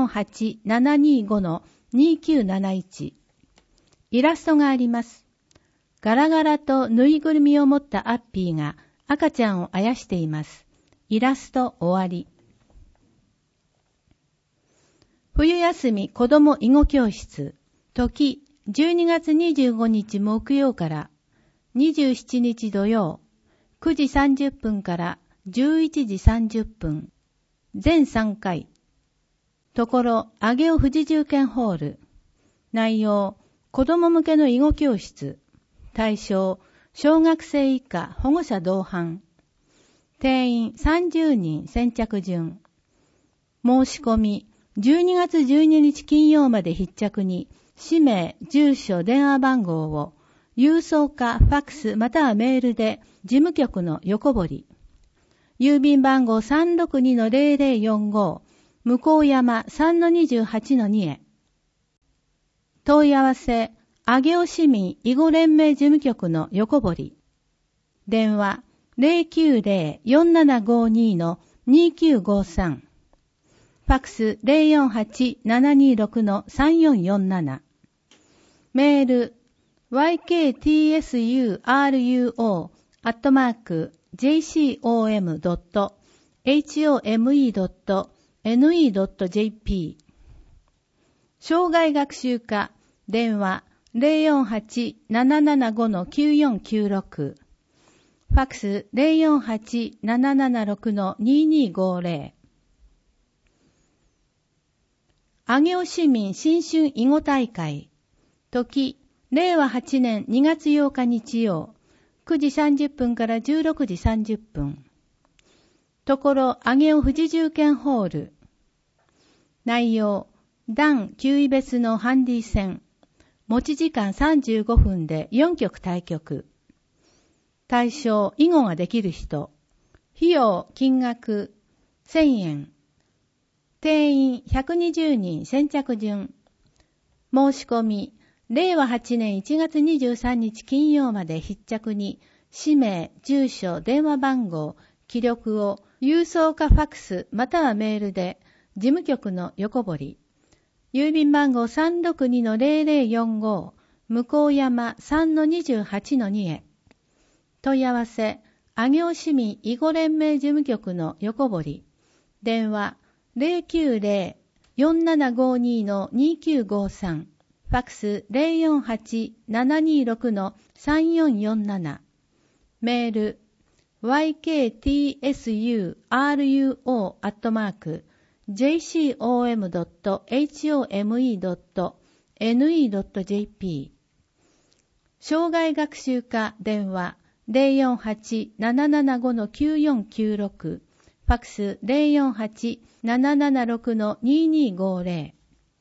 048-725-2971。イラストがあります。ガラガラとぬいぐるみを持ったアッピーが赤ちゃんをあやしています。イラスト終わり。冬休み子ども囲碁教室。時、12月25日木曜から27日土曜、9時30分から11時30分。全3回。ところ、上尾富士重建ホール。内容、子ども向けの囲碁教室。対象、小学生以下保護者同伴。定員30人先着順。申し込み、12月12日金曜まで必着に、氏名、住所、電話番号を、郵送かファックスまたはメールで、事務局の横堀。郵便番号 362-0045、向山 3-28-2 へ。問い合わせ、上尾市民囲碁連盟事務局の横堀。電話 090-4752-2953。ファックス 048-726-3447。メール yktsuro@jcom.home.ne.jp。 障害学習課電話 048-775-9496。ファックス 048-776-2250。上尾市民新春囲碁大会。時、令和8年2月8日日曜、9時30分から16時30分。ところ、上尾富士重建ホール。内容、段9位別のハンディ戦。持ち時間35分で4局対局。対象、囲碁ができる人。費用、金額、1000円。定員120人先着順。申し込み、令和8年1月23日金曜まで必着に、氏名、住所、電話番号、記録を郵送かファックスまたはメールで、事務局の横堀。郵便番号 362-0045、向山 3-28-2 へ。問い合わせ、上尾市民囲碁連盟事務局の横堀。電話、090-4752-2953。ファックス 048-726-3447。メール yktsuro@jcom.home.ne.jp。 障害学習課電話 048-775-9496。ファックス 048-776-2250。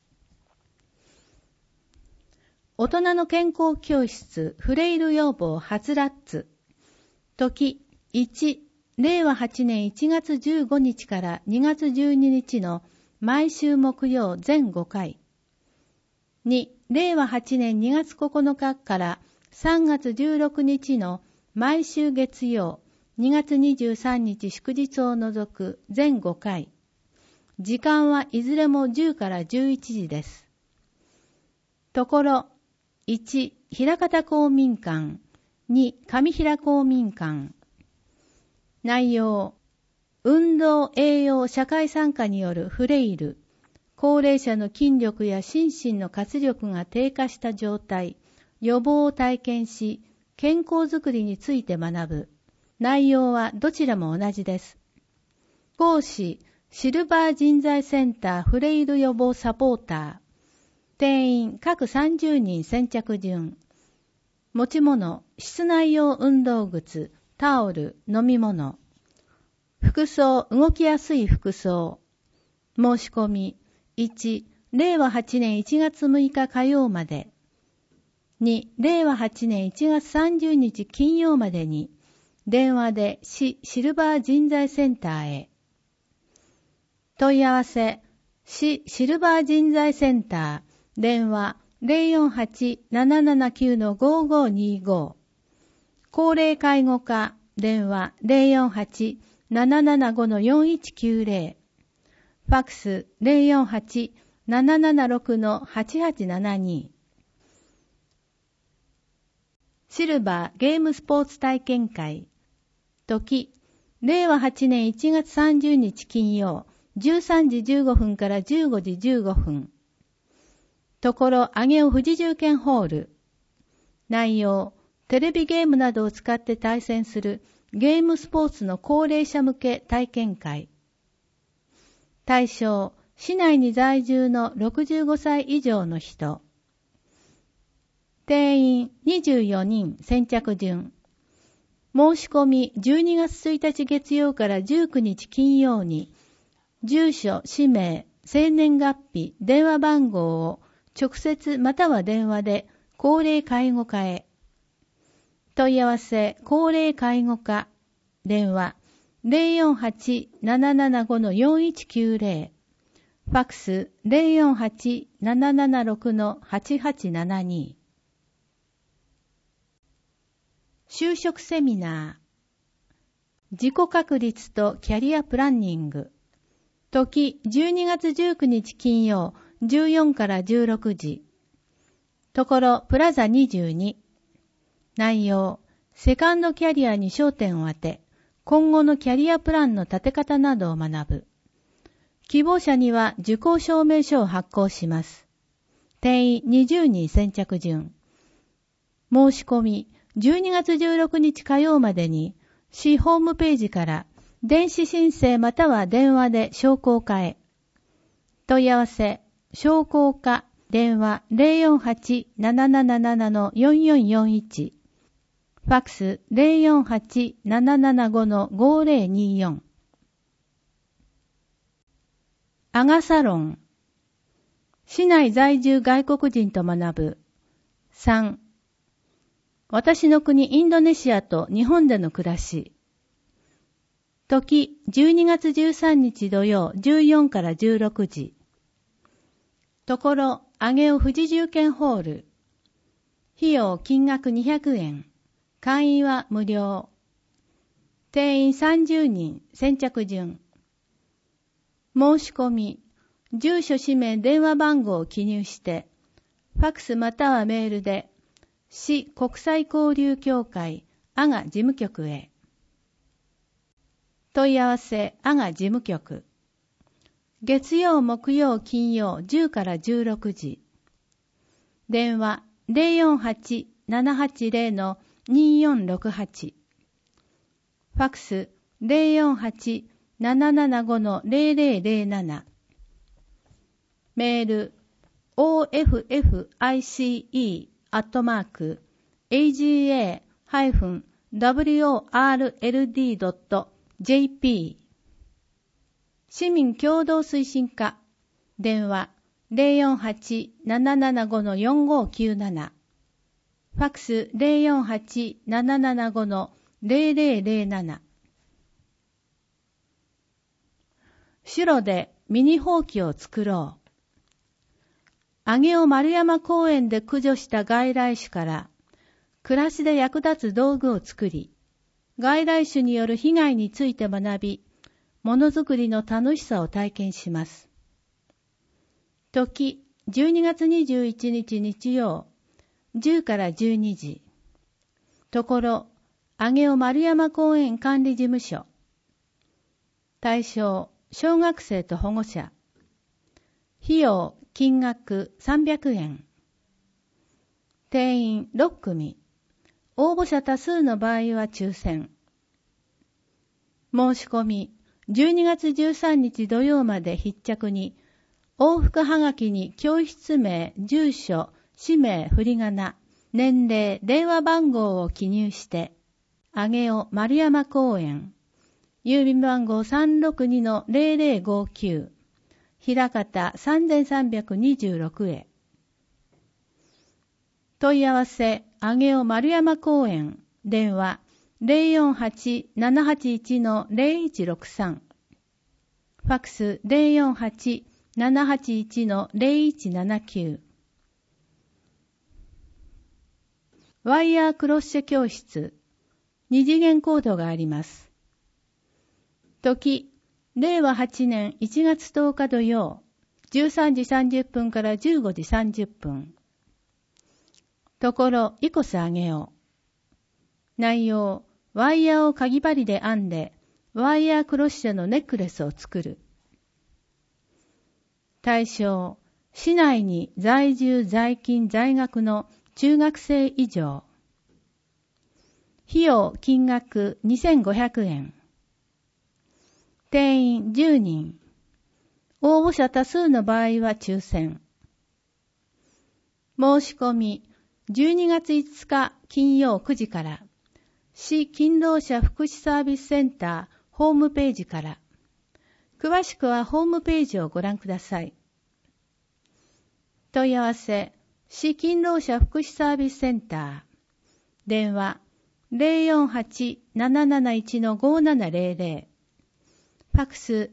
大人の健康教室フレイル予防はつらっつ。時1、令和8年1月15日から2月12日の毎週木曜全5回。2、令和8年2月9日から3月16日の毎週月曜、2月23日祝日を除く全5回。時間はいずれも10から11時です。ところ、1、枚方公民館。2、上平公民館。内容、運動、栄養、社会参加によるフレイル、 高齢者の筋力や心身の活力が低下した状態、予防を体験し、健康づくりについて学ぶ。内容はどちらも同じです。講師、シルバー人材センターフレイル予防サポーター。定員各30人先着順。持ち物、室内用運動靴、タオル、飲み物。服装、動きやすい服装。申し込み、1、令和8年1月6日火曜まで。2、令和8年1月30日金曜までに、電話で市シルバー人材センターへ。問い合わせ、市シルバー人材センター、電話 048-779-5525。高齢介護課、電話 048-775-4190。ファックス 048-776-8872。シルバーゲームスポーツ体験会。時、令和8年1月30日金曜、13時15分から15時15分。ところ、上尾富士重建ホール。内容、テレビゲームなどを使って対戦するゲームスポーツの高齢者向け体験会。対象、市内に在住の65歳以上の人。定員24人先着順。申し込み12月1日月曜から19日金曜に、住所、氏名、生年月日、電話番号を直接または電話で高齢介護課へ。問い合わせ、高齢介護課、電話 048-775-4190。ファックス 048-776-8872。就職セミナー。自己確立とキャリアプランニング。時12月19日金曜14から16時。ところプラザ22。内容、セカンドキャリアに焦点を当て、今後のキャリアプランの立て方などを学ぶ。希望者には受講証明書を発行します。定員20人先着順。申し込み、12月16日火曜までに、市ホームページから電子申請または電話で商工課へ。問い合わせ、商工課、電話 048-777-4441。ファックス 048-775-5024。アガサロン。市内在住外国人と学ぶ。3、私の国インドネシアと日本での暮らし。時、12月13日土曜14から16時。ところ、上尾富士重建ホール。費用金額200円。会員は無料。定員30人、先着順。申し込み、住所氏名電話番号を記入して、ファックスまたはメールで、市国際交流協会阿賀事務局へ。問い合わせ阿賀事務局。月曜、木曜、金曜10から16時。電話 048-780-2468。ファックス 048-775-0007。メール office-aga-world.jp 市民共同推進課。電話 048-775-4597。ファックス 048-775-0007。白でミニほうきを作ろう。上尾丸山公園で駆除した外来種から暮らしで役立つ道具を作り、外来種による被害について学び、ものづくりの楽しさを体験します。時、12月21日日曜、10から12時。ところ、上尾丸山公園管理事務所。対象、小学生と保護者。 費用、金額300円。定員6組。応募者多数の場合は抽選。申し込み、12月13日土曜まで必着に、往復はがきに教室名、住所、氏名、振り仮名、年齢、電話番号を記入して、上尾丸山公園、郵便番号 362-0059、枚方3326へ。問い合わせ、上尾丸山公園、電話 048-781-0163、ファックス 048-781-0179。ワイヤークロッシェ教室、2次元コードがあります。時、令和8年1月10日土曜、13時30分から15時30分。ところ、イコス上尾。内容、ワイヤーをかぎ針で編んで、ワイヤークロッシェのネックレスを作る。対象、市内に在住在勤在学の中学生以上。費用金額2500円。定員10人。応募者多数の場合は抽選。申し込み、12月5日金曜9時から、市勤労者福祉サービスセンターホームページから。詳しくはホームページをご覧ください。問い合わせ、市勤労者福祉サービスセンター。電話、048-771-5700。ファックス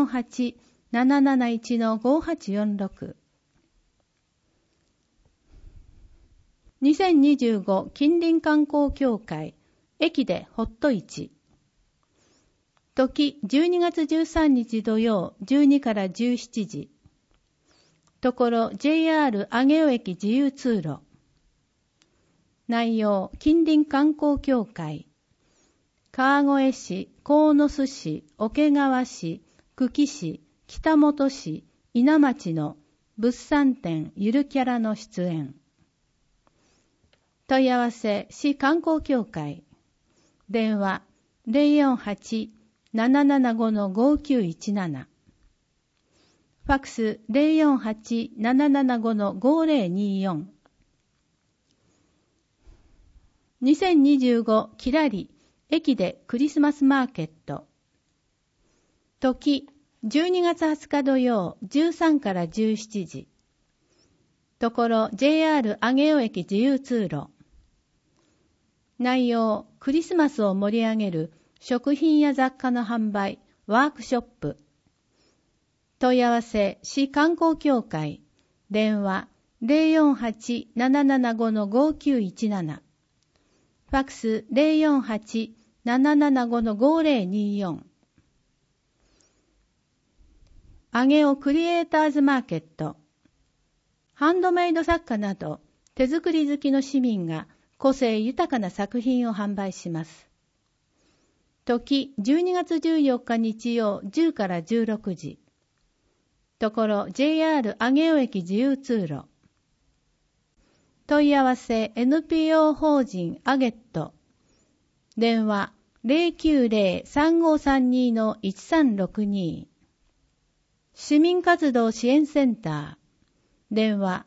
048-771-5846。2025近隣観光協会、駅でほっと市。時、12月13日土曜、12から17時。ところ、JR 上尾駅自由通路。内容、近隣観光協会。川越市、鴻巣市、桶川市、久喜市、北本市、稲町の物産展ゆるキャラの出演。問い合わせ、市観光協会。電話、048-775-5917。ファックス 048-775-5024。2025キラリ駅でクリスマスマーケット。時、12月20日土曜13から17時。ところ JR 上尾駅自由通路。内容、クリスマスを盛り上げる食品や雑貨の販売、ワークショップ。問い合わせ、市観光協会。電話、048-775-5917。ファックス 048-775-5024。上尾クリエイターズマーケット。ハンドメイド作家など手作り好きの市民が個性豊かな作品を販売します。時、12月14日日曜10から16時。ところ JR 上尾駅自由通路。問い合わせ NPO 法人アゲット。電話 090-3532-1362。市民活動支援センター。電話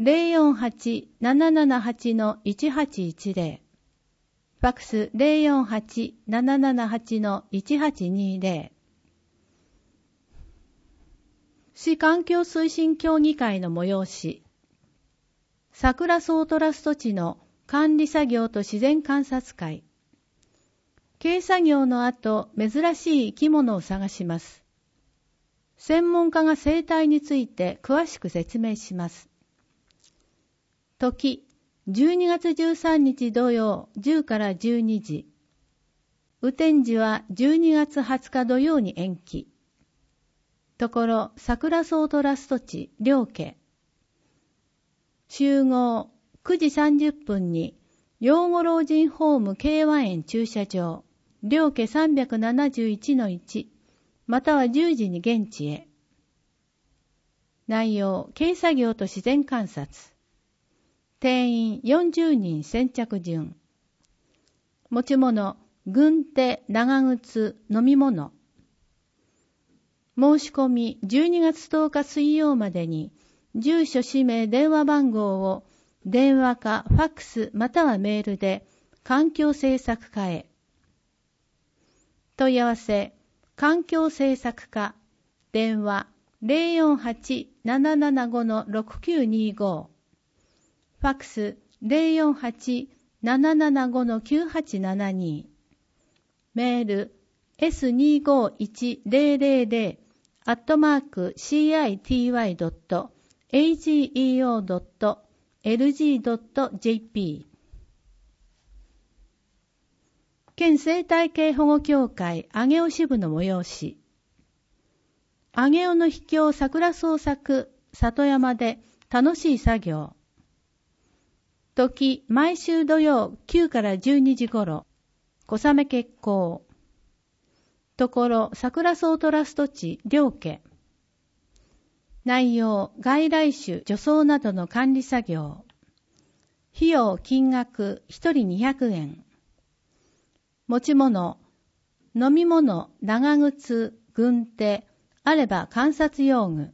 048-778-1810。ファックス 048-778-1820。市環境推進協議会の催し。桜草トラスト地の管理作業と自然観察会。軽作業の後、珍しい生き物を探します。専門家が生態について詳しく説明します。時、12月13日土曜10から12時。雨天時は12月20日土曜に延期。ところ、桜草トラスト地、両家。集合、9時30分に、養護老人ホーム慶和園駐車場、両家 371-1、または10時に現地へ。 内容、軽作業と自然観察。定員40人先着順。持ち物、軍手、長靴、飲み物。申し込み12月10日水曜までに、住所、氏名、電話番号を電話かファックスまたはメールで環境政策課へ。問い合わせ、環境政策課、電話 048-775-6925、ファックス 048-775-9872、メール s25100.city.ageo.lg.jp。県生態系保護協会上尾支部の催し。上尾の秘境桜創作里山で楽しい作業。時、毎週土曜9から12時頃。小雨決行。ところ、桜草トラスト地、両家。内容、外来種、除草などの管理作業。費用、金額、1人200円。持ち物、飲み物、長靴、軍手、あれば観察用具。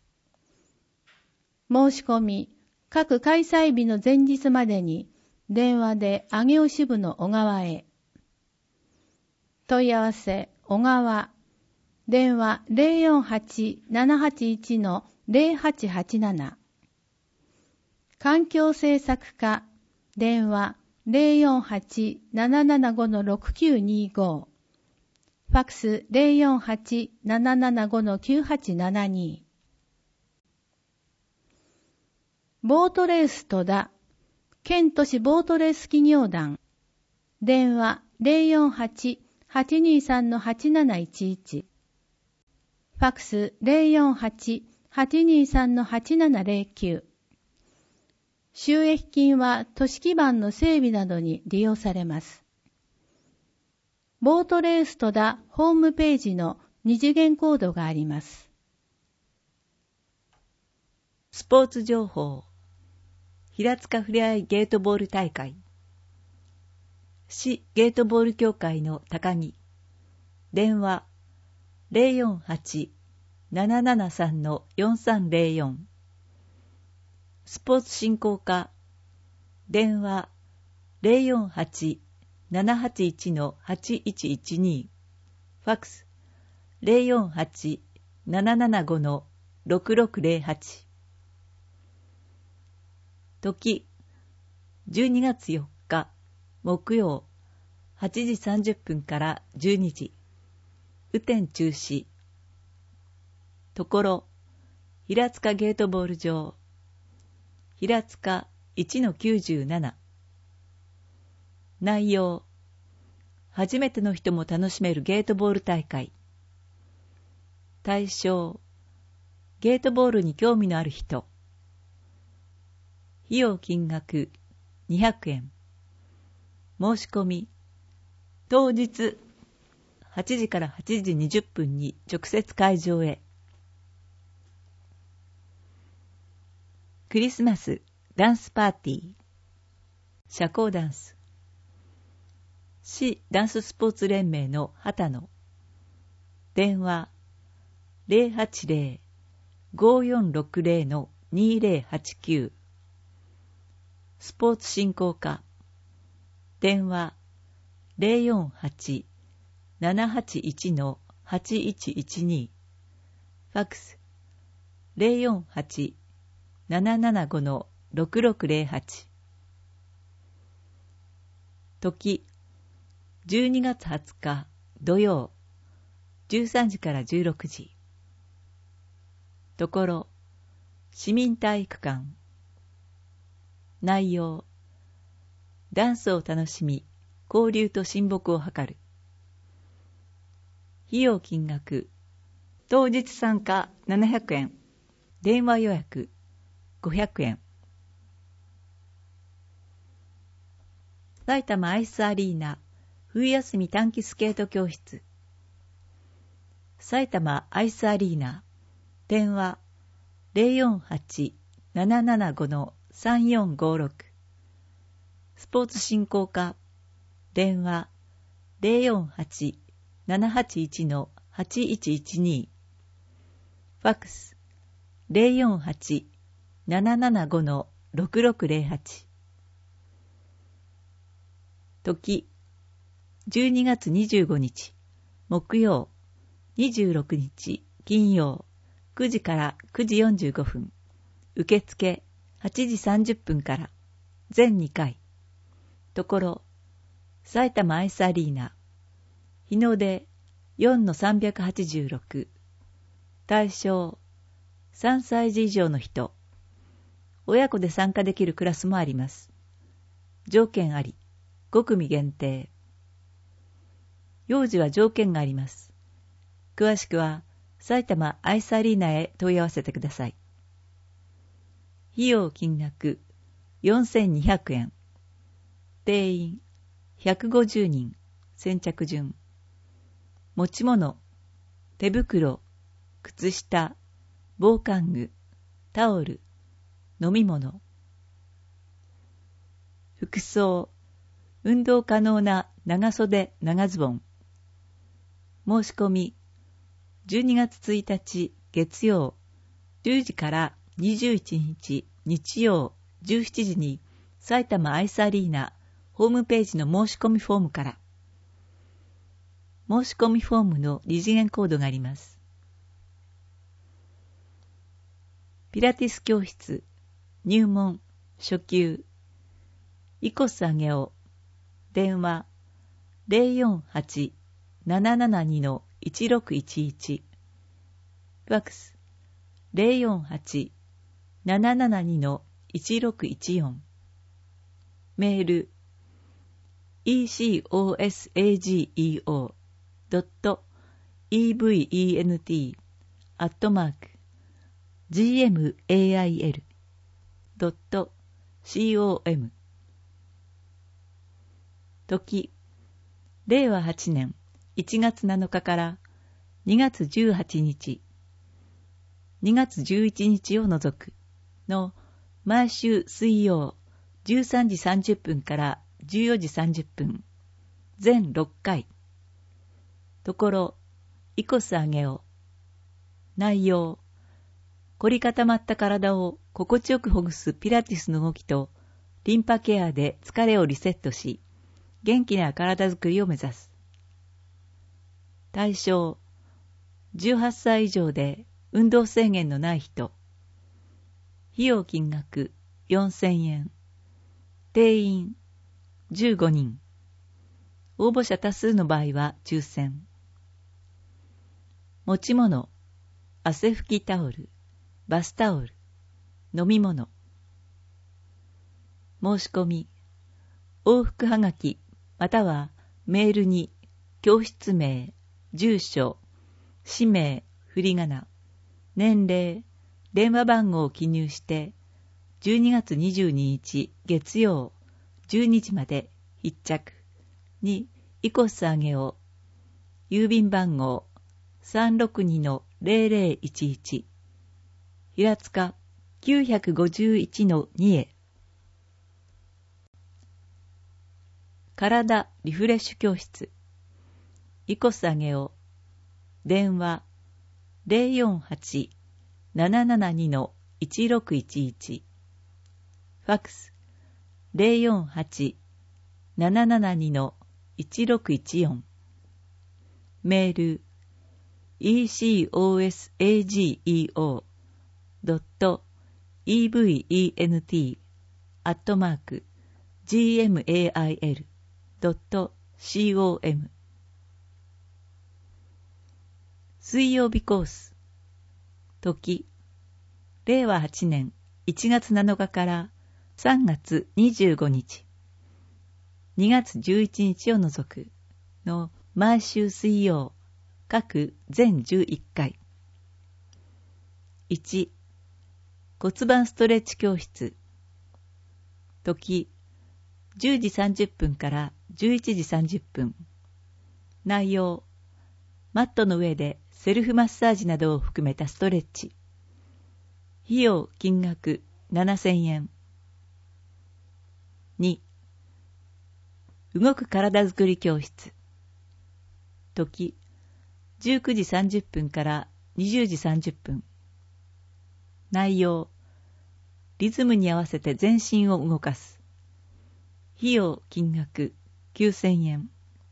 申し込み、各開催日の前日までに、電話で上尾支部の小川へ。問い合わせ、小川。電話 048-781-0887。環境政策課。電話 048-775-6925。ファックス 048-775-9872。ボートレース戸田。県都市ボートレース企業団。電話 048-823-8711。ファックス 048-823-8709。収益金は都市基盤の整備などに利用されます。ボートレース戸田ホームページの二次元コードがあります。 スポーツ情報。平塚ふれあいゲートボール大会。市ゲートボール協会の高木。電話 048-773-4304。スポーツ振興課。電話 048-781-8112。ファックス 048-775-6608。時、12月4日、木曜、8時30分から12時。雨天中止。ところ、平塚ゲートボール場。平塚 1-97。内容、初めての人も楽しめるゲートボール大会。対象、ゲートボールに興味のある人。費用金額200円。申し込み、当日8時から8時20分に直接会場へ。クリスマスダンスパーティー。社交ダンス。市ダンススポーツ連盟の畑野。電話 080-5460-2089。スポーツ振興課。電話 048-781-8112。ファックス 048-775-6608。時、12月20日土曜、13時から16時。ところ、市民体育館。内容、ダンスを楽しみ、交流と親睦を図る。費用金額、当日参加700円、電話予約500円。埼玉アイスアリーナ冬休み短期スケート教室。埼玉アイスアリーナ電話 048-775-3456。スポーツ振興課電話 048-781-8112。ファックス 048-775-6608。時12月25日木曜、26日金曜、9時から9時45分。受付8時30分から全2回。ところ埼玉アイスアリーナ。日の出 4-386。対象3歳児以上の人。親子で参加できるクラスもあります。条件あり、5組限定。幼児は条件があります。詳しくは埼玉アイスアリーナへ問い合わせてください。費用金額4200円。定員150人。先着順。持ち物、手袋、靴下、防寒具、タオル、飲み物。服装、運動可能な長袖長ズボン。申し込み12月1日月曜10時から21日日曜17時に埼玉アイスアリーナホームページの申し込みフォームから。申し込みフォームの二次元コードがあります。ピラティス教室入門初級イコスアゲオ電話 048-772-1611。ファックス 048-772-1614。メール ecosageo.event@gmail.com。 時令和8年1月7日から2月18日、2月11日を除くの毎週水曜13時30分から14時30分、全6回。ところ、イコスアゲオ。内容、凝り固まった体を心地よくほぐすピラティスの動きと、リンパケアで疲れをリセットし、元気な体づくりを目指す。対象、18歳以上で運動制限のない人。費用金額4000円。定員15人。応募者多数の場合は抽選。持ち物、汗拭きタオル、バスタオル、飲み物。申し込み、往復はがきまたはメールに教室名、住所、氏名、振り仮名、年齢、電話番号を記入して12月22日月曜12時まで必着にイコスアゲオ。郵便番号 362-0011 平塚 951-2 へ。体リフレッシュ教室イコスアゲオ。電話 048-772-1611。ファックス 048-772-1614。メール ecosageo.event@gmail.com。 水曜日コース時令和8年1月7日から3月25日2月11日を除くの毎週水曜各全11回。1、骨盤ストレッチ教室時10時30分から11時30分。内容、マットの上でセルフマッサージなどを含めたストレッチ。 費用金額7000円。2、動く体づくり教室。時、19時30分から20時30分。内容、リズムに合わせて全身を動かす。費用金額9000円。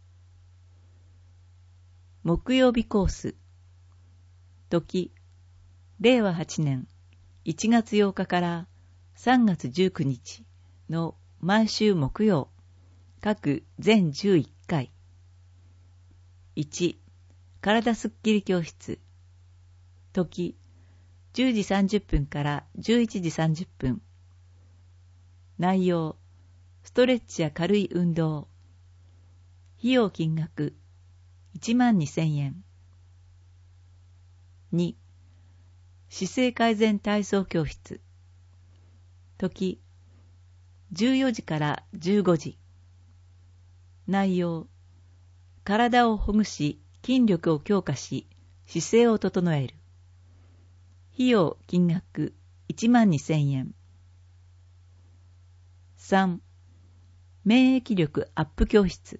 木曜日コース。時、令和8年1月8日から3月19日の毎週木曜、各全11回。1、体すっきり教室。時、10時30分から11時30分。内容、ストレッチや軽い運動。費用金額12000円。2、姿勢改善体操教室。時、14時から15時。内容、体をほぐし、筋力を強化し、姿勢を整える。費用金額12000円。3、免疫力アップ教室。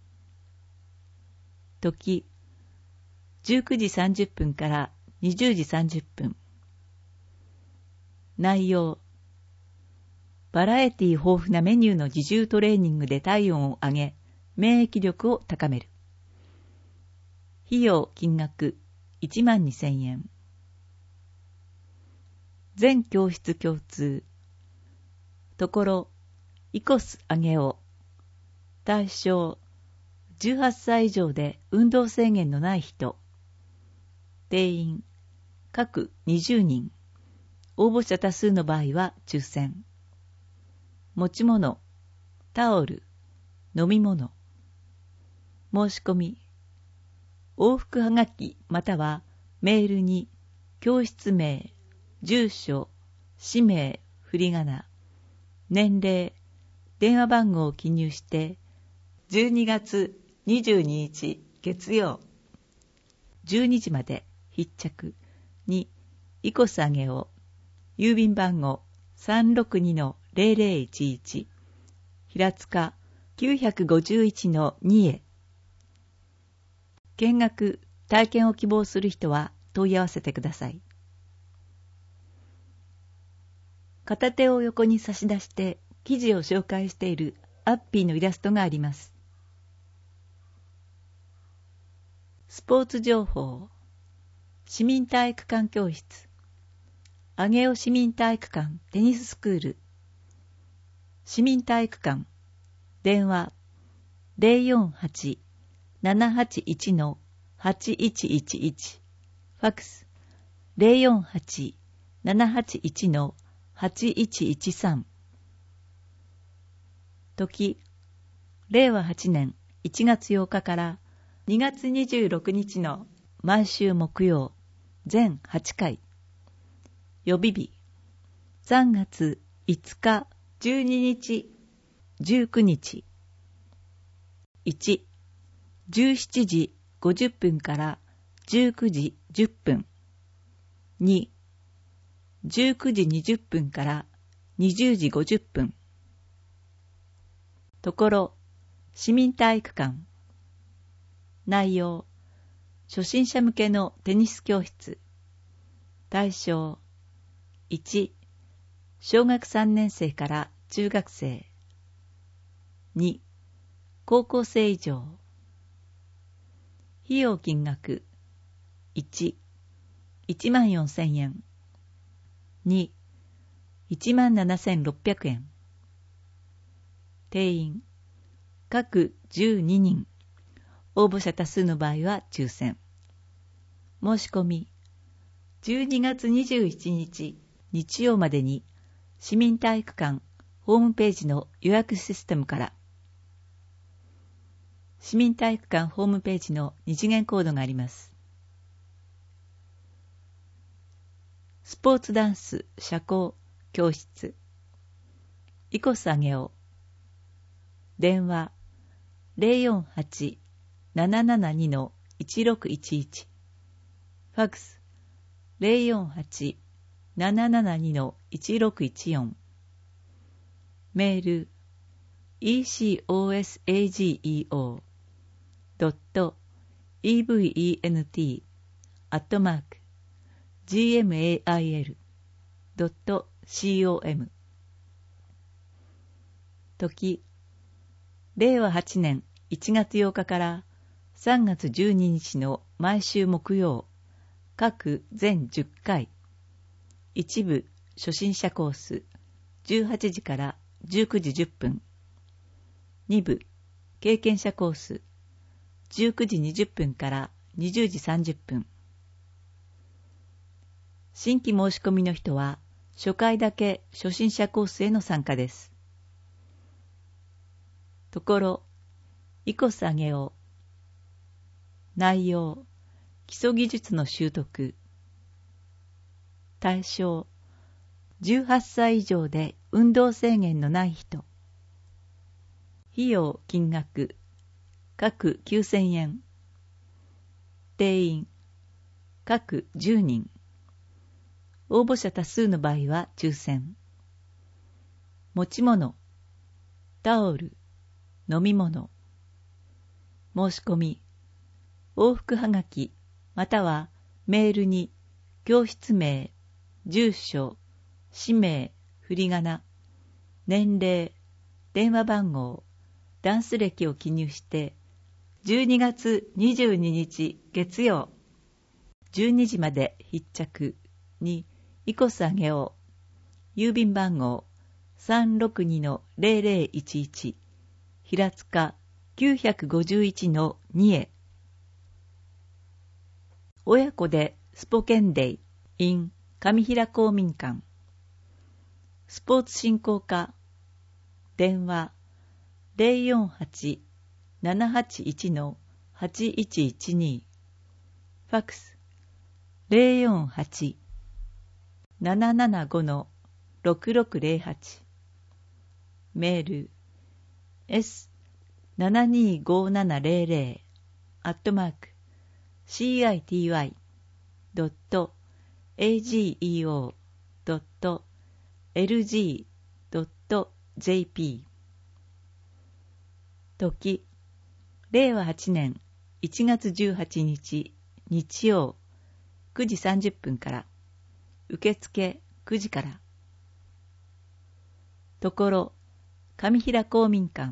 時、19時30分から20時30分。内容、バラエティ豊富なメニューの自重トレーニングで体温を上げ、免疫力を高める。費用金額12000円。全教室共通。ところ、イコス上げを。対象、18歳以上で運動制限のない人。定員、各20人。応募者多数の場合は抽選。持ち物、タオル、飲み物。申し込み、往復はがきまたはメールに教室名、住所、氏名、振り仮名、年齢、電話番号を記入して12月22日月曜12時まで必着にイコスあげを郵便番号 362-0011 平塚 951-2 へ。見学、体験を希望する人は問い合わせてください。片手を横に差し出して記事を紹介しているアッピーのイラストがあります。スポーツ情報、市民体育館教室、上尾市民体育館テニススクール、市民体育館、電話 048-781-8111、ファクス 048-781-8113。時、令和8年1月8日から2月26日の毎週木曜、全8回。予備日、3月5日、12日、19日。1、17時50分から19時10分。2、19時20分から20時50分。ところ、市民体育館。内容、初心者向けのテニス教室。対象、1、小学3年生から中学生。2、高校生以上。費用金額、1、14,000円。2、17,600円。定員、各12人。応募者多数の場合は抽選。申し込み、12月21日日曜までに市民体育館ホームページの予約システムから。市民体育館ホームページの二次元コードがあります。スポーツダンス社交教室、イコスあげお。電話 048-772-1611、ファクス 772-1614 メール ecosagent.event@gmail.com 時、令和8年1月8日から3月12日の毎週木曜、各全10回、一部初心者コース18時から19時10分、2部経験者コース19時20分から20時30分。新規申し込みの人は初回だけ初心者コースへの参加です。ところ、イコスあげお。内容、基礎技術の習得。対象、18歳以上で運動制限のない人。費用金額、各9000円。定員、各10人。応募者多数の場合は抽選。持ち物、タオル、飲み物。申し込み、往復はがきまたはメールに教室名、住所、氏名、振り仮名、年齢、電話番号、ダンス歴を記入して12月22日月曜12時まで必着にイコスあげお郵便番号 362-0011 平塚 951-2 へ。親子でスポケンデイ in 上平公民館。スポーツ振興課。電話 048-781-8112。ファクス 048-775-6608。メール city.ageo.lg.jp。 時、令和8年1月18日日曜9時30分から。受付9時から。ところ、上平公民館。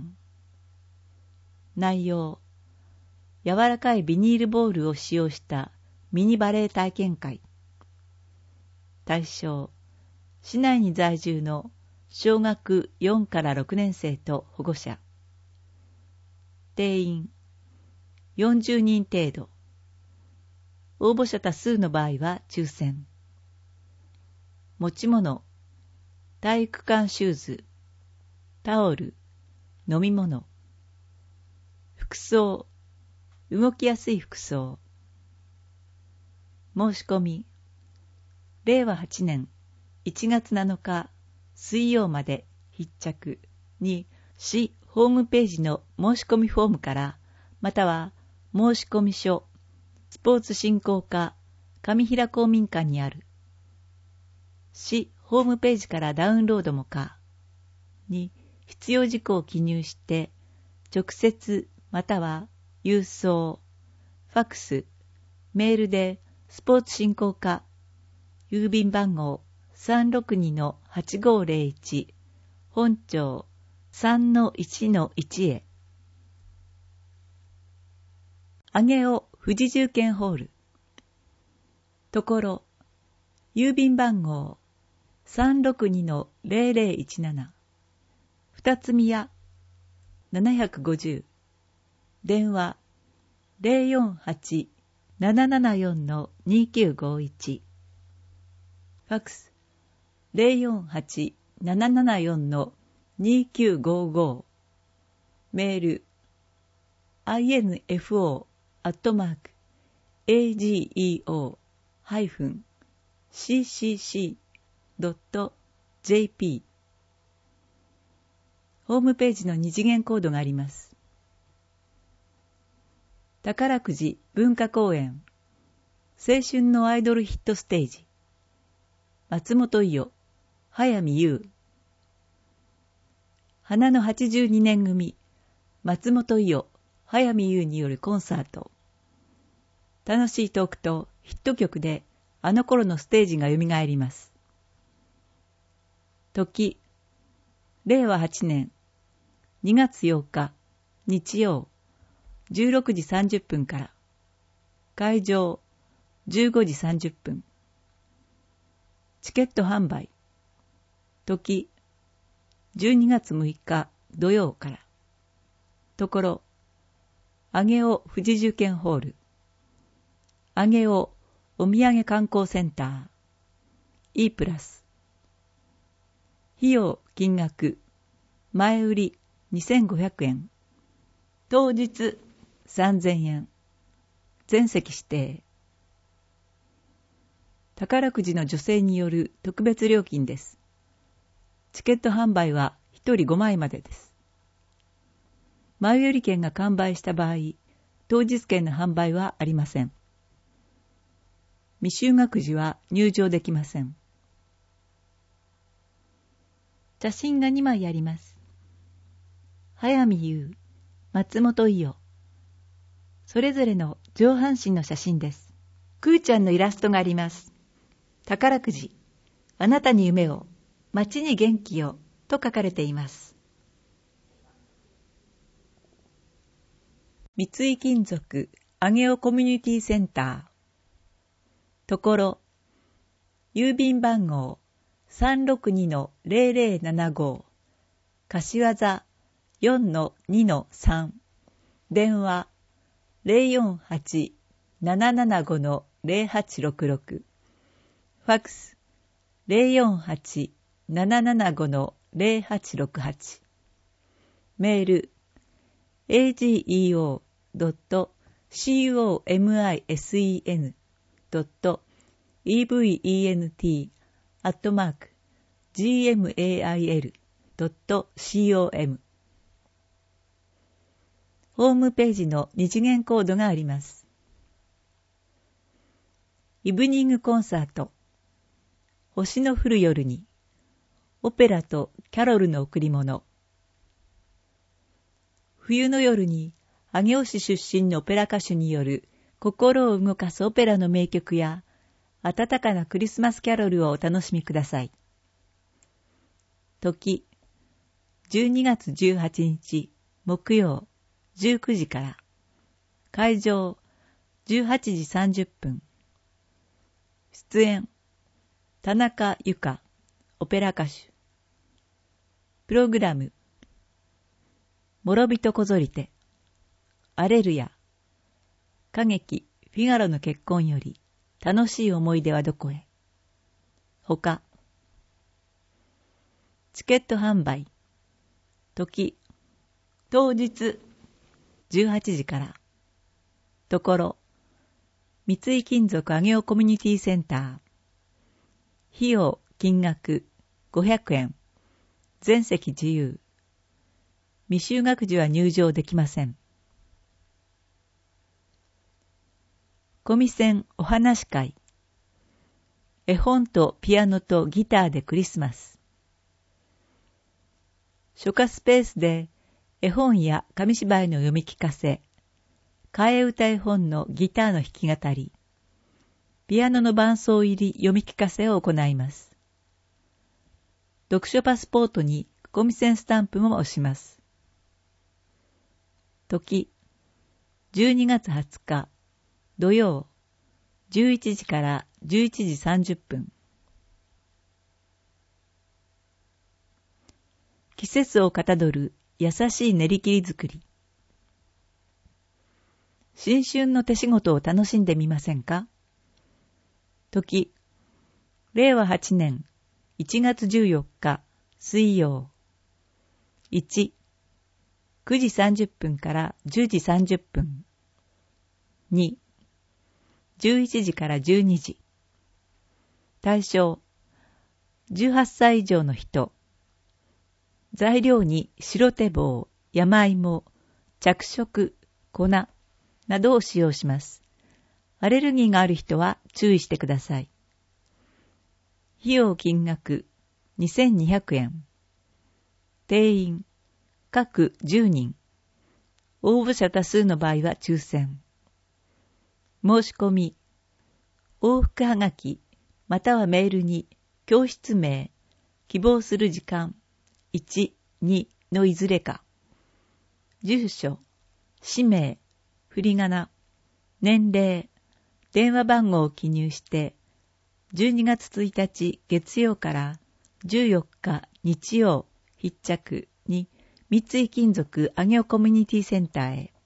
内容、柔らかいビニールボールを使用したミニバレー体験会。対象、市内に在住の小学4から6年生と保護者。定員、40人程度。応募者多数の場合は抽選。持ち物、体育館シューズ、タオル、飲み物。服装、動きやすい服装。申し込み、令和8年1月7日水曜まで必着に市ホームページの申し込みフォームから、または申し込み書、スポーツ振興課上平公民館にある市ホームページからダウンロードも可に必要事項を記入して直接または郵送、ファクス、メールでスポーツ振興課郵便番号 362-8501 本町 3-1-1 へ。上尾富士重建ホール。ところ、郵便番号 362-0017 二つ宮750。電話 048-774-2951。ファクス 048-774-2955。メール info@ageo-ccc.jp。 ホームページの二次元コードがあります。宝くじ文化公園青春のアイドルヒットステージ。 松本伊代、早見優。花の82年組、松本伊代、早見優によるコンサート。楽しいトークとヒット曲であの頃のステージが蘇ります。時、令和8年2月8日日曜16時30分から。会場15時30分。チケット販売。時、12月6日土曜から。ところ、上尾富士樹見ホール。上尾お土産観光センター。E プラス。費用金額。前売り2500円。当日3000円。全席指定。宝くじの女性による特別料金です。チケット販売は1人5枚までです。前売り券が完売した場合、当日券の販売はありません。未就学児は入場できません。写真が2枚あります。早見優、松本伊代。それぞれの上半身の写真です。くーちゃんのイラストがあります。宝くじ、あなたに夢を、街に元気をと書かれています。三井金属上尾コミュニティセンター。ところ、郵便番号 362-0075、柏座 4-2-3、電話 048-775-0866、ファックス 048-775-0868、メール ageo.comisen@gmail.com。 ホームページの二次元コードがあります。イブニングコンサート。星の降る夜に、オペラとキャロルの贈り物。冬の夜に、上尾市出身のオペラ歌手による心を動かすオペラの名曲や、温かなクリスマスキャロルをお楽しみください。時、12月18日木曜19時から。会場18時30分。出演、田中由香、オペラ歌手。プログラム、諸人こぞりて、アレルヤ、歌劇フィガロの結婚より、楽しい思い出はどこへ。ほか。チケット販売。時、当日、18時から。ところ、三井金属上尾コミュニティセンター。費用金額500円。全席自由。未就学児は入場できません。コミセンお話会。絵本とピアノとギターでクリスマス。書家スペースで絵本や紙芝居の読み聞かせ、替え歌絵本のギターの弾き語り、ピアノの伴奏入り読み聞かせを行います。読書パスポートにコミセンスタンプも押します。時、12月20日土曜11時から11時30分。季節をかたどる優しい練り切り作り。新春の手仕事を楽しんでみませんか？時、令和8年1月14日水曜。1、9時30分から10時30分。2、11時から12時。対象、18歳以上の人。材料に白手棒、山芋、着色、粉などを使用します。アレルギーがある人は注意してください。 費用金額2200円。定員各10人。応募者多数の場合は抽選。申し込み、往復はがきまたはメールに教室名、希望する時間1、2のいずれか、住所、氏名、振り仮名、年齢、電話番号を記入して、12月1日月曜から14日日曜必着に三井金属上尾コミュニティセンターへ。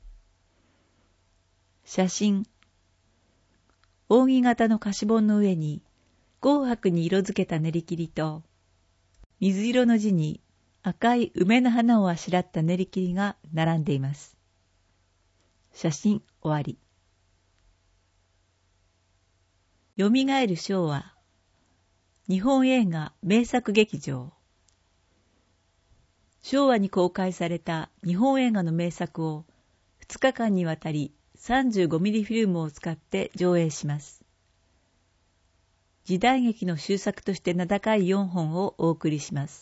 写真。扇形の貸本の上に紅白に色づけた練り切りと水色の字に赤い梅の花をあしらった練り切りが並んでいます。写真終わり。よみがえる昭和。日本映画名作劇場。昭和に公開された日本映画の名作を2日間にわたり35ミリフィルムを使って上映します。時代劇の終作として名高い4本をお送りします。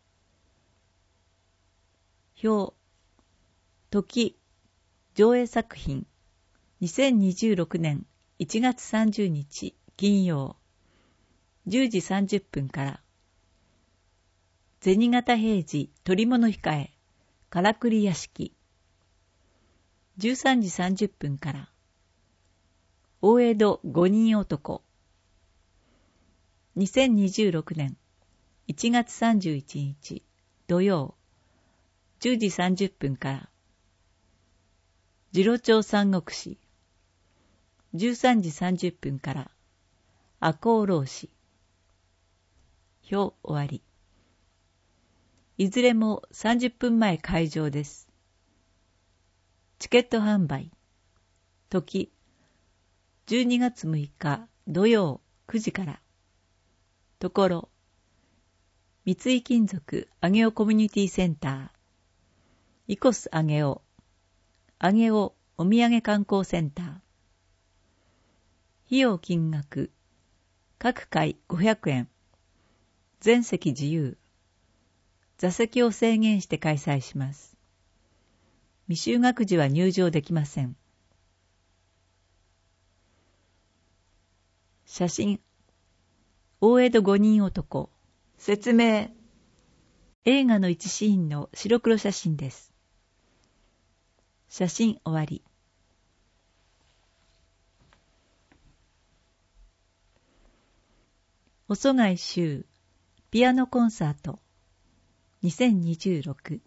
表。時。上映作品。2026年1月30日金曜。10時30分から。銭形平次捕物控え、からくり屋敷。13時30分から。大江戸五人男。2026年1月31日土曜。10時30分から。次郎長三国志。13時30分から。赤穂浪士。表終わり。いずれも30分前開場です。チケット販売。時。12月6日土曜9時から。ところ。三井金属上尾コミュニティセンター。イコス上尾。上尾お土産観光センター。費用金額。各回500円。全席自由。座席を制限して開催します。未就学児は入場できません。写真。大江戸五人男。説明。映画の一シーンの白黒写真です。写真終わり。細貝修ピアノコンサート2026。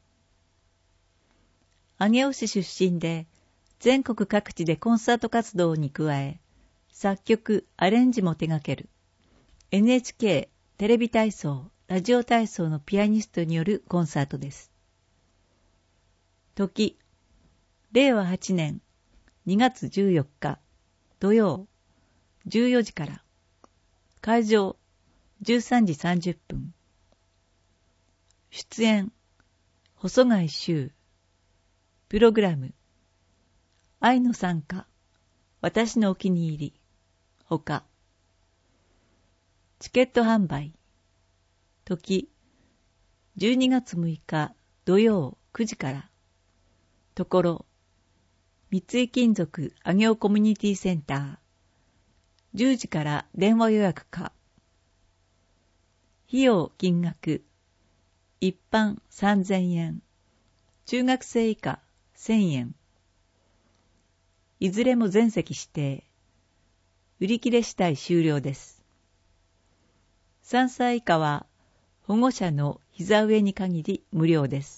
上尾市出身で全国各地でコンサート活動に加え作曲・アレンジも手掛ける NHK テレビ体操・ラジオ体操のピアニストによるコンサートです。時。令和8年2月14日土曜14時から。会場13時30分。出演細貝修。プログラム愛の賛歌、私のお気に入りほか。チケット販売。時12月6日土曜9時から。ところ三井金属上尾コミュニティセンター。10時から電話予約か。費用金額。一般3000円。中学生以下1000円。いずれも全席指定。売り切れ次第終了です。3歳以下は保護者の膝上に限り無料です。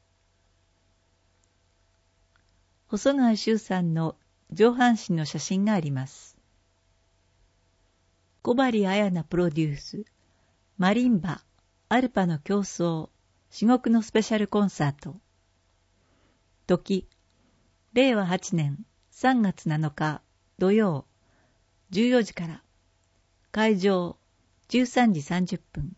細貝修さんの上半身の写真があります。小針彩菜プロデュース、マリンバ、アルパの競争、至極のスペシャルコンサート。時、令和8年3月7日土曜、14時から。会場、13時30分。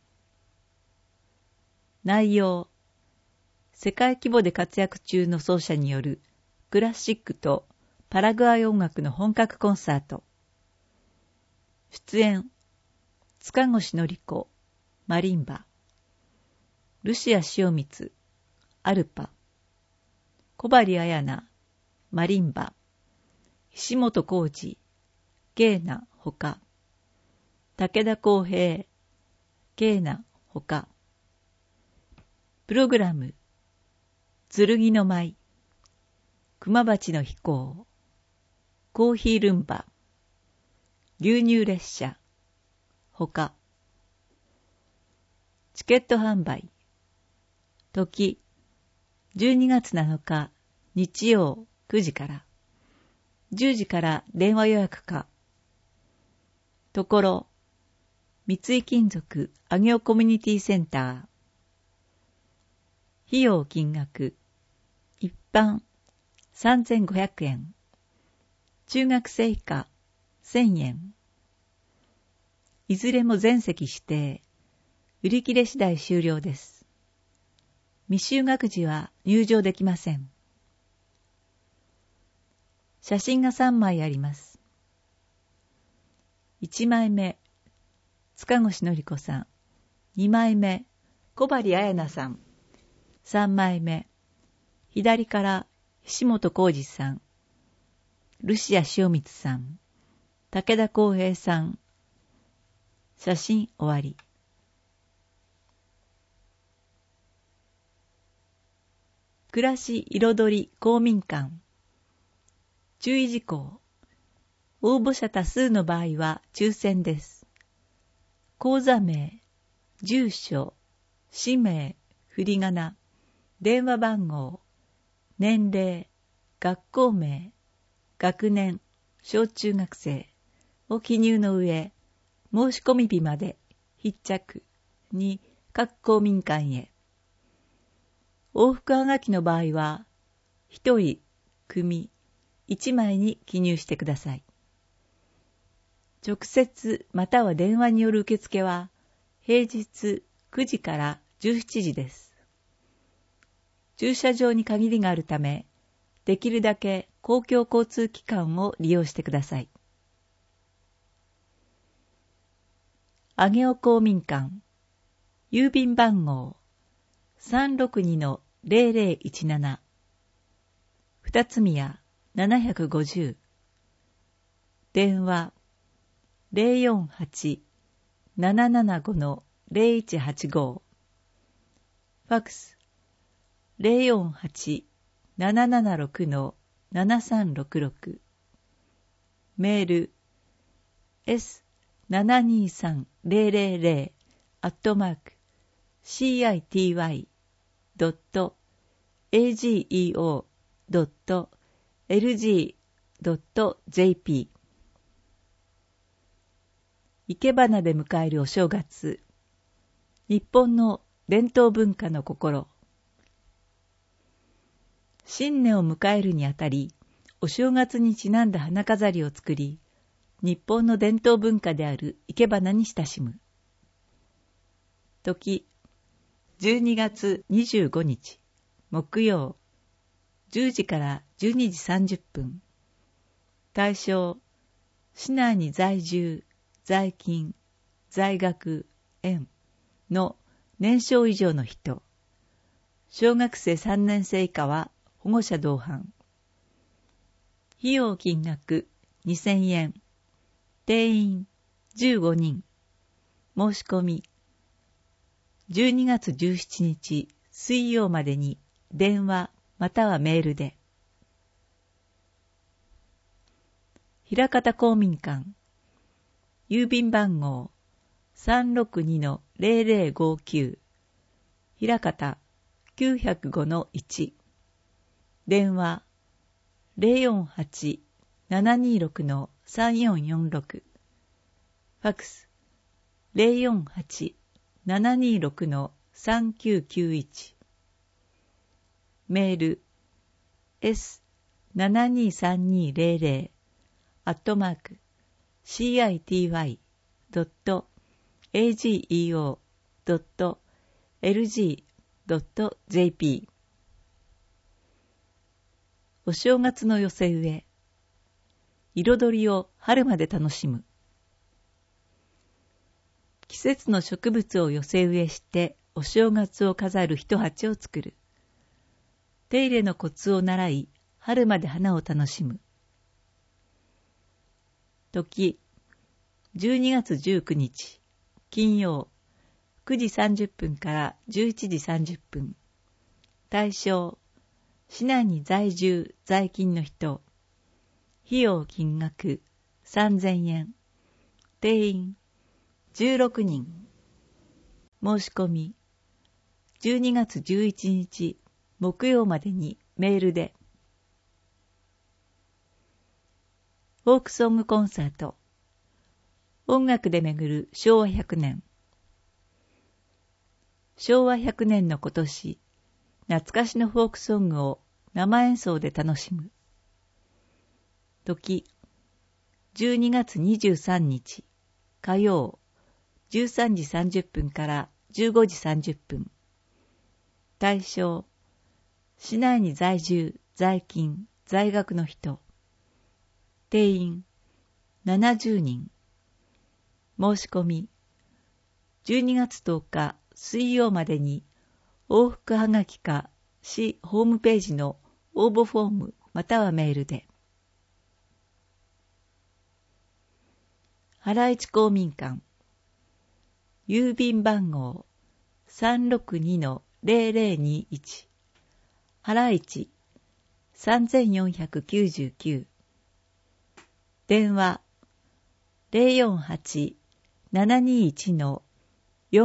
内容、世界規模で活躍中の奏者によるクラシックとパラグアイ音楽の本格コンサート。出演、 塚越典子、マリンバ。ルシア塩光、アルパ。小針彩菜、マリンバ。石本浩二、ケーナ、ほか。武田康平、ケーナ、ほか。プログラム、剣の舞、熊鉢の飛行、コーヒールンバ、牛乳列車、ほか。チケット販売、時、12月7日、日曜9時から、10時から電話予約か。ところ、三井金属上尾コミュニティセンター。費用金額、一般3500円。中学生以下1000円。いずれも全席指定。売り切れ次第終了です。未就学時は入場できません。写真が3枚あります。1枚目、塚越典子さん。2枚目、小針彩菜さん。3枚目、左から石本浩二さん、ルシア塩光さん、武田康平さん。写真終わり。暮らし彩り公民館。注意事項。応募者多数の場合は抽選です。口座名、住所、氏名、振り仮名、電話番号、年齢、学校名、学年、小中学生を記入の上、申し込み日まで必着に各公民館へ。往復はがきの場合は、1人、組、1枚に記入してください。直接または電話による受付は、平日9時から17時です。駐車場に限りがあるため、できるだけ公共交通機関を利用してください。上尾公民館、郵便番号 362-0017、二宮750、電話 048-775-0185、ファックス 048-776-7366、メール city.city@city.ageo.lg.jp。 生け花で迎えるお正月。日本の伝統文化の心。新年を迎えるにあたり、お正月にちなんだ花飾りを作り、日本の伝統文化である生け花に親しむ。時、12月25日、木曜、10時から12時30分。対象、市内に在住、在勤、在学、園の年少以上の人。小学生3年生以下は保護者同伴。費用金額2000円。定員15人。申し込み。12月17日水曜までに電話またはメールで。枚方公民館。郵便番号 362-0059、枚方 905-1、電話 048-726-3446、ファックス 048-726-3991、メール city.city@ageo.lg.jp。 お正月の寄せ植え。彩りを春まで楽しむ。 季節の植物を寄せ植えしてお正月を飾る一鉢を作る。手入れのコツを習い、春まで花を楽しむ。時、12月19日、金曜、9時30分から11時30分。対象、市内に在住・在勤の人。費用金額3000円。定員16人。申し込み、12月11日木曜までにメールで。フォークソングコンサート。音楽で巡る昭和100年。昭和100年の今年、懐かしのフォークソングを生演奏で楽しむ。時、12月23日、火曜、13時30分から15時30分。対象、市内に在住、在勤、在学の人。定員、70人。申し込み、12月10日水曜までに往復はがきか市ホームページの応募フォームまたはメールで。原市公民館、郵便番号 362-0021 原市3499。電話 048-721-4948。フ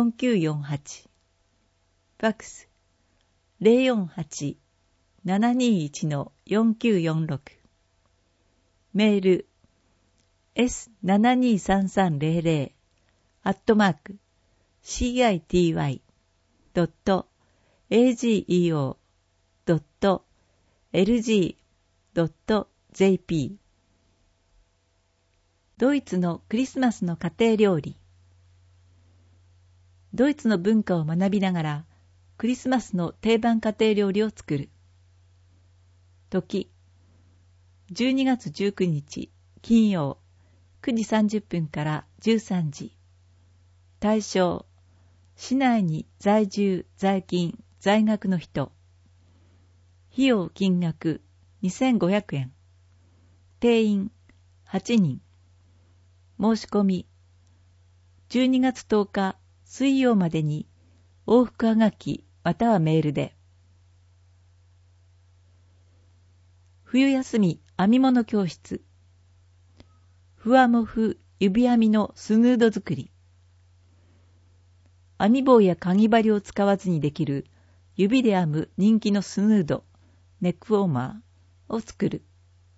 ァックス 048-721-4946。メール city.ageo.lgeo.jp。 ドイツのクリスマスの家庭料理。ドイツの文化を学びながらクリスマスの定番家庭料理を作る。時、12月19日金曜9時30分から13時。対象、市内に在住・在勤・在学の人。費用金額2500円。定員8人。申し込み、12月10日水曜までに往復はがきまたはメールで。冬休み編み物教室。ふわもふ指編みのスヌード作り。編み棒やかぎ針を使わずにできる指で編む人気のスヌード、ネックウォーマーを作る。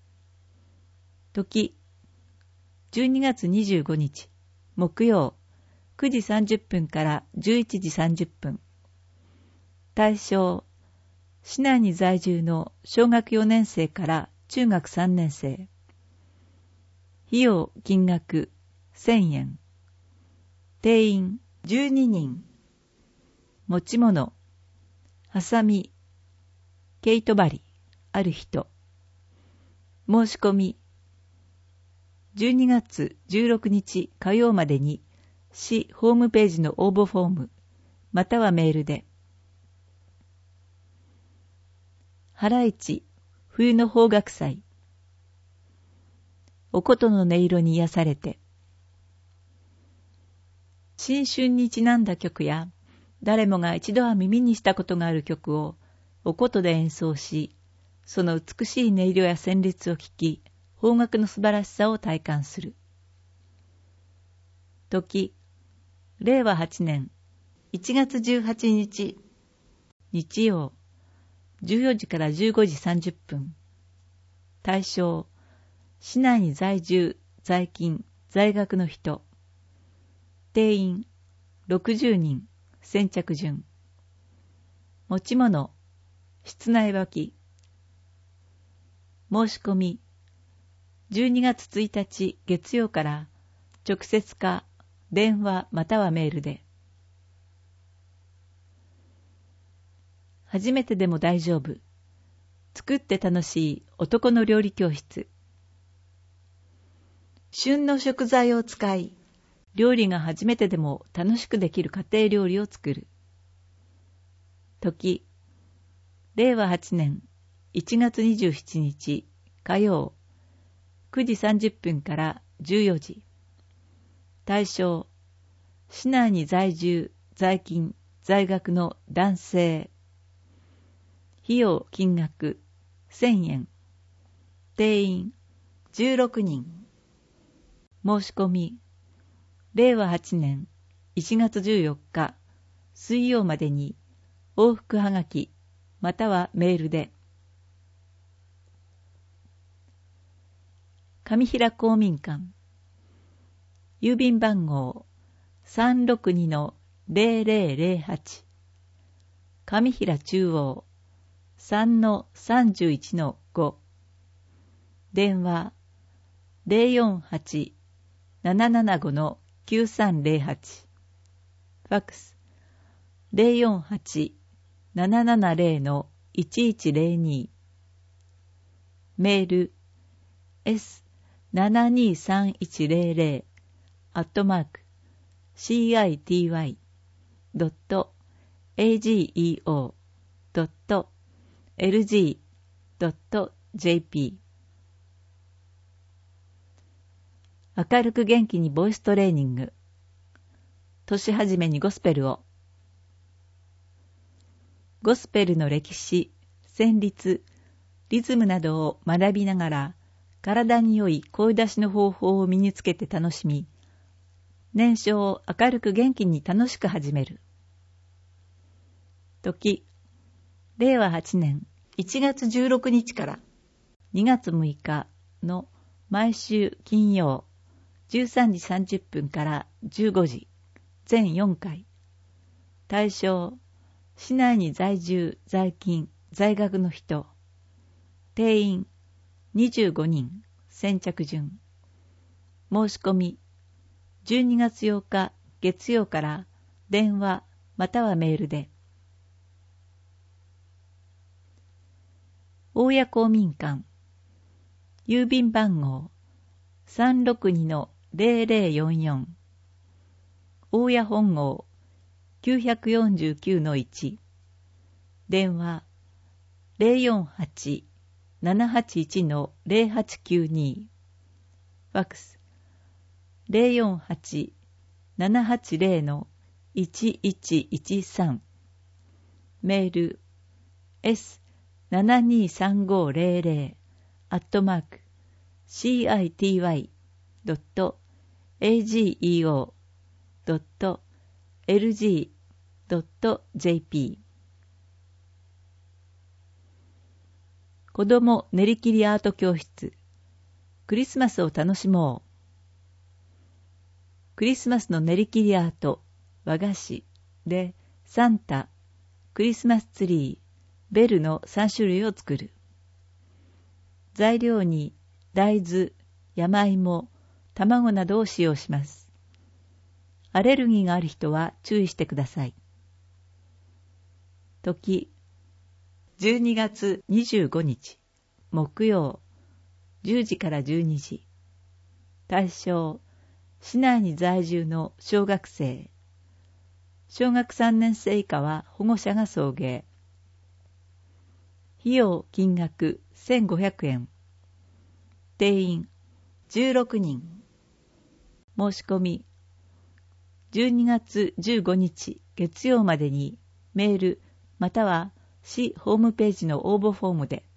時、12月25日木曜9時30分から11時30分。対象、市内に在住の小学4年生から中学3年生。費用金額1000円。定員12人。持ち物、ハサミ、毛糸針、ある人。申し込み、12月16日火曜までに市ホームページの応募フォームまたはメールで。原市冬の邦楽祭。お琴の音色に癒されて。新春にちなんだ曲や誰もが一度は耳にしたことがある曲をお琴で演奏し、その美しい音色や旋律を聴き、邦楽の素晴らしさを体感する。時、令和8年1月18日日曜14時から15時30分。対象、市内に在住、在勤、在学の人。定員60人。先着順。持ち物、室内履き。申し込み、12月1日月曜から直接か電話またはメールで。初めてでも大丈夫。作って楽しい男の料理教室。旬の食材を使い、 料理が初めてでも楽しくできる家庭料理を作る。時、令和8年1月27日火曜9時30分から14時。対象、市内に在住、在勤、在学の男性。費用金額1000円。定員16人。申し込み、令和8年1月14日水曜までに往復はがきまたはメールで。上平公民館郵便番号 362-0008 上平中央 3-31-5 電話 048-775-9308 ファックス 048-770-1102 メール city.ageo.lg.jp 明るく元気にボイストレーニング。年始めにゴスペルを。ゴスペルの歴史、旋律、リズムなどを学びながら、体に良い声出しの方法を身につけて楽しみ、年初を明るく元気に楽しく始める。時、令和8年1月16日から2月6日の毎週金曜13時30分から15時、全4回。対象、市内に在住、在勤、在学の人。定員25人。先着順。申し込み、12月8日月曜から電話またはメールで。大谷公民館郵便番号 362-0044 大谷本号 949-1 電話 048-781-0892 ファックス 048-780-1113 メール city.ageo.lg.jp 子ども練り切りアート教室。クリスマスを楽しもう。クリスマスの練り切りアート、和菓子でサンタ、クリスマスツリー、ベルの3種類を作る。材料に大豆、山芋、卵などを使用します。アレルギーがある人は注意してください。時、12月25日、木曜、10時から12時。対象、市内に在住の小学生。小学3年生以下は保護者が送迎。費用金額1500円。定員16人。申し込み、12月15日月曜までにメールまたは市ホームページの応募フォームで。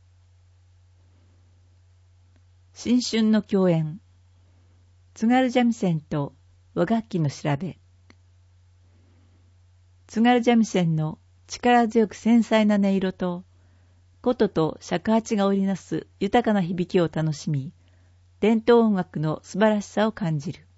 新春の共演、津軽三味線と和楽器の調べ。津軽三味線の力強く繊細な音色と琴と尺八が織りなす豊かな響きを楽しみ、伝統音楽の素晴らしさを感じる。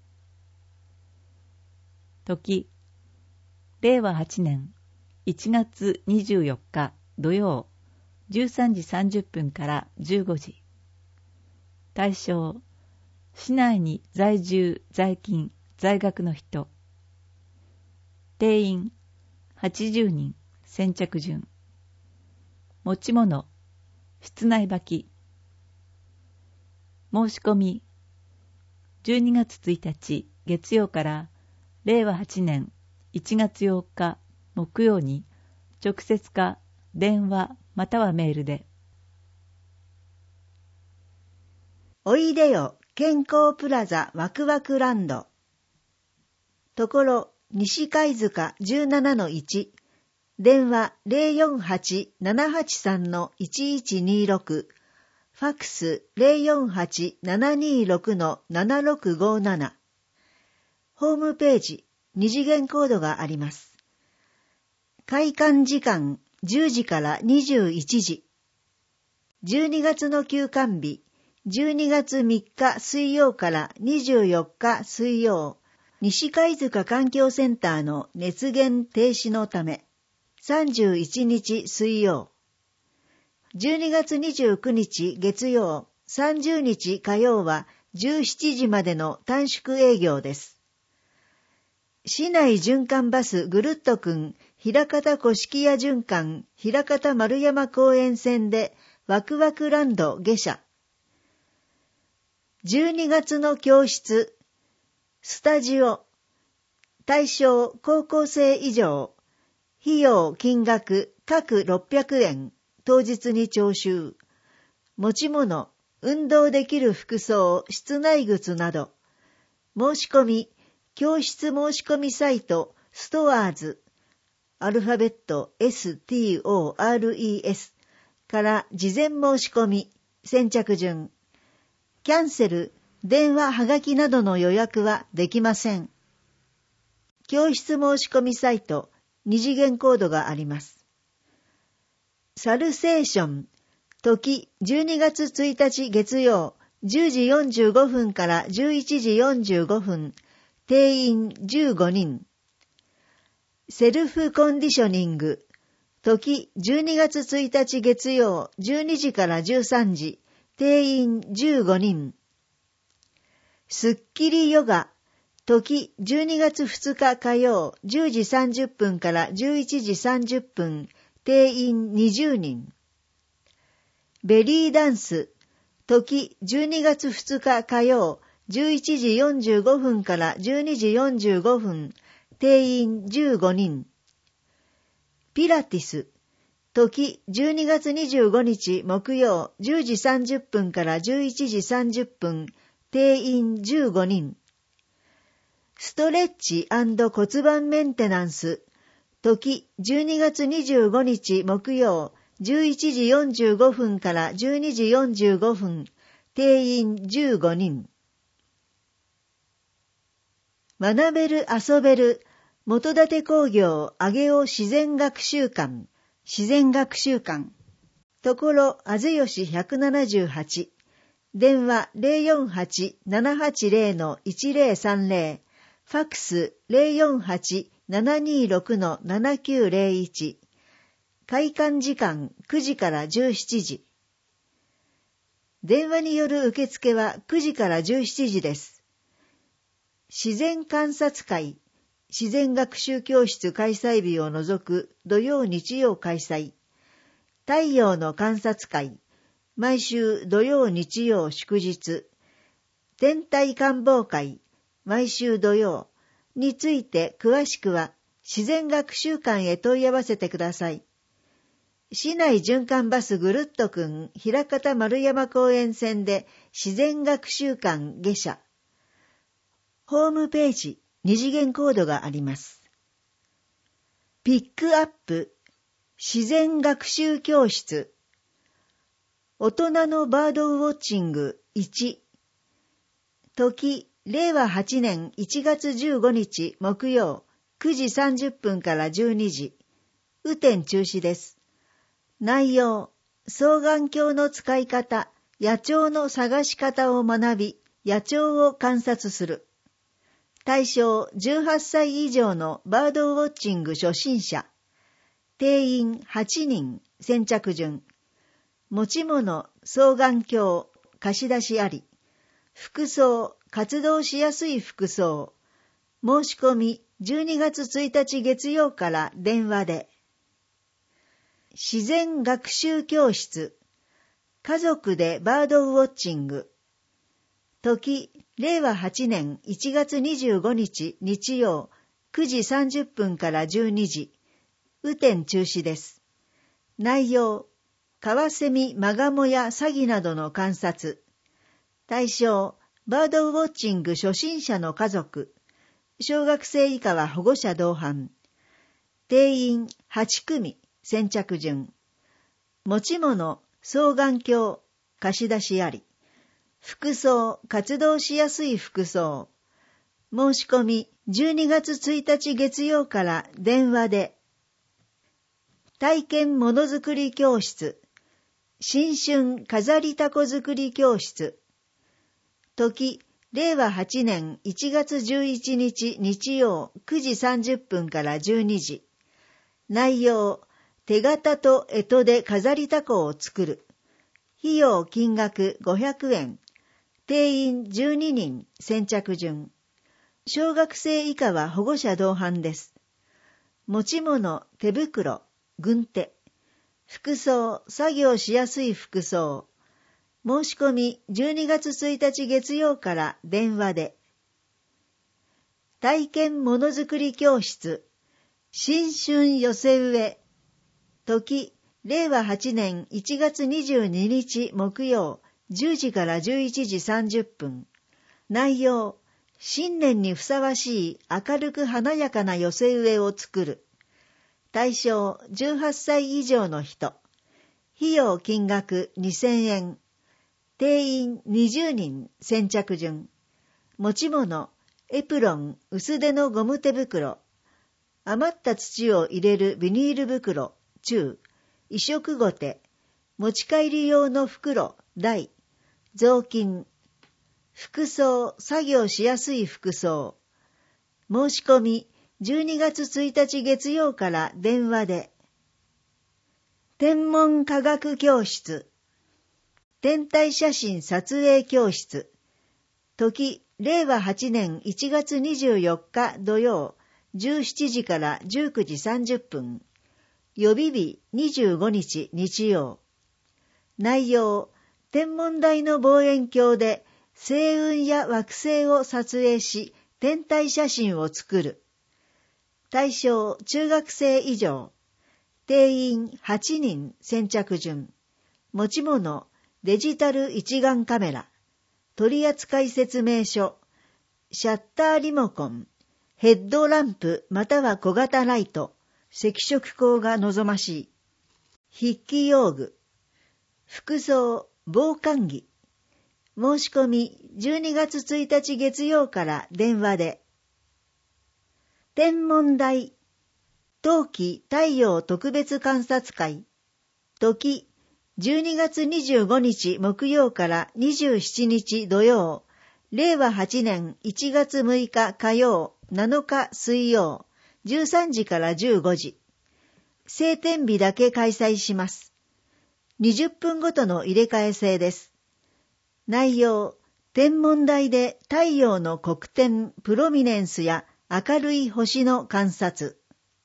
時、令和8年1月24日土曜13時30分から15時。対象、市内に在住、在勤、在学の人。定員80人、先着順。持ち物、室内履き。申し込み、12月1日月曜から令和8年1月8日木曜に直接か電話またはメールで。 おいでよ健康プラザワクワクランド。ところ西貝塚 17-1、電話 048-783-1126、ファックス 048-726-7657。ホームページ二次元コードがあります。開館時間10時から21時。12月の休館日、12月3日水曜から24日水曜、西貝塚環境センターの熱源停止のため、31日水曜。12月29日月曜、30日火曜は17時までの短縮営業です。市内循環バスぐるっとくん、枚方古式屋循環、枚方丸山公園線でワクワクランド下車。12月の教室、スタジオ、対象高校生以上、費用金額各600円、当日に徴収。持ち物、運動できる服装、室内靴など。申し込み、教室申し込みサイト、ストアーズ、アルファベット STORES から事前申し込み、先着順。キャンセル、電話はがきなどの予約はできません。教室申し込みサイト、二次元コードがあります。サルセーション、時12月1日月曜、10時45分から11時45分、定員15人。セルフコンディショニング、時12月1日月曜、12時から13時、定員15人。スッキリヨガ、時12月2日火曜、10時30分から11時30分、定員20人。ベリーダンス、時12月2日火曜、11時45分から12時45分、定員15人。ピラティス、時12月25日木曜、10時30分から11時30分、定員15人。ストレッチ&骨盤メンテナンス、時12月25日木曜、11時45分から12時45分、定員15人。学べる遊べる、元館工業上尾自然学習館、ところあずよし178、電話 048-780-1030、ファックス 048-726-7901、開館時間9時から17時。電話による受付は9時から17時です。自然観察会、自然学習教室開催日を除く土曜日曜開催。太陽の観察会、毎週土曜日曜祝日。天体観望会、毎週土曜について詳しくは自然学習館へ問い合わせてください。市内循環バスぐるっとくん、枚方丸山公園線で自然学習館下車。ホームページ、二次元コードがあります。ピックアップ、自然学習教室。大人のバードウォッチング1。時、令和8年1月15日木曜、9時30分から12時。雨天中止です。内容、双眼鏡の使い方、野鳥の探し方を学び、野鳥を観察する。対象18歳以上のバードウォッチング初心者。定員8人、先着順。持ち物、双眼鏡、貸し出しあり。服装、活動しやすい服装。申し込み、12月1日月曜から電話で。自然学習教室。家族でバードウォッチング。 時、令和8年1月25日日曜9時30分から12時、雨天中止です。内容、カワセミ、マガモやサギなどの観察。対象、バードウォッチング初心者の家族。小学生以下は保護者同伴。定員8組、先着順。持ち物、双眼鏡、貸し出しあり。服装、活動しやすい服装。申し込み、12月1日月曜から電話で。体験ものづくり教室。新春飾りたこ作り教室。時、令和8年1月11日日曜9時30分から12時。内容、手形と干支で飾りたこを作る。費用金額500円。定員12人、先着順。小学生以下は保護者同伴です。持ち物、手袋、軍手。服装、作業しやすい服装。申し込み、12月1日月曜から電話で。体験ものづくり教室。新春寄せ植え。時、令和8年1月22日木曜、10時から11時30分。内容、新年にふさわしい明るく華やかな寄せ植えを作る。対象18歳以上の人。費用金額2000円。定員20人、先着順。持ち物、エプロン、薄手のゴム手袋。余った土を入れるビニール袋、中。移植ごて。持ち帰り用の袋、大。雑巾。服装、作業しやすい服装。申し込み、12月1日月曜から電話で。天文科学教室。天体写真撮影教室。時、令和8年1月24日土曜、17時から19時30分。予備日25日日曜。内容、天文台の望遠鏡で星雲や惑星を撮影し、天体写真を作る。対象、中学生以上。定員8人、先着順。持ち物、デジタル一眼カメラ。取扱説明書。シャッターリモコン。ヘッドランプまたは小型ライト。赤色光が望ましい。筆記用具。服装、防寒着。申し込み、12月1日月曜から電話で。天文台。冬季太陽特別観察会。時、12月25日木曜から27日土曜。令和8年1月6日火曜、7日水曜。13時から15時。晴天日だけ開催します。20分ごとの入れ替え制です。内容、天文台で太陽の黒点、プロミネンスや明るい星の観察。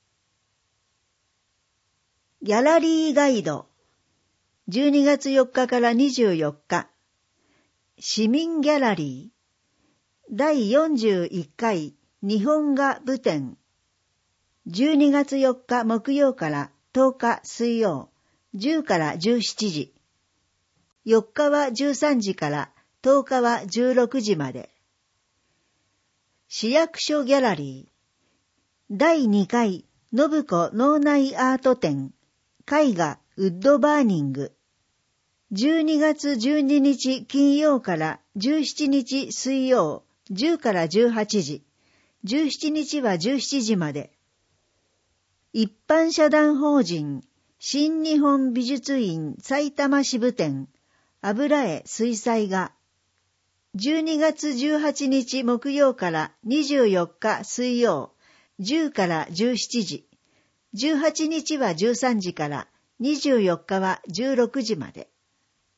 ギャラリーガイド。12月4日から24日。市民ギャラリー。第41回日本画舞展。12月4日木曜から10日水曜、10から17時。4日は13時から10日は16時まで。市役所ギャラリー。第2回信子脳内アート展。絵画ウッドバーニング。12月12日金曜から17日水曜、10から18時。17日は17時まで。一般社団法人新日本美術院埼玉支部店油絵水彩画。12月18日木曜から24日水曜、10から17時。18日は13時から24日は16時まで。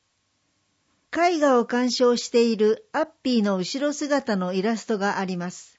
絵画を鑑賞しているアッピーの後ろ姿のイラストがあります。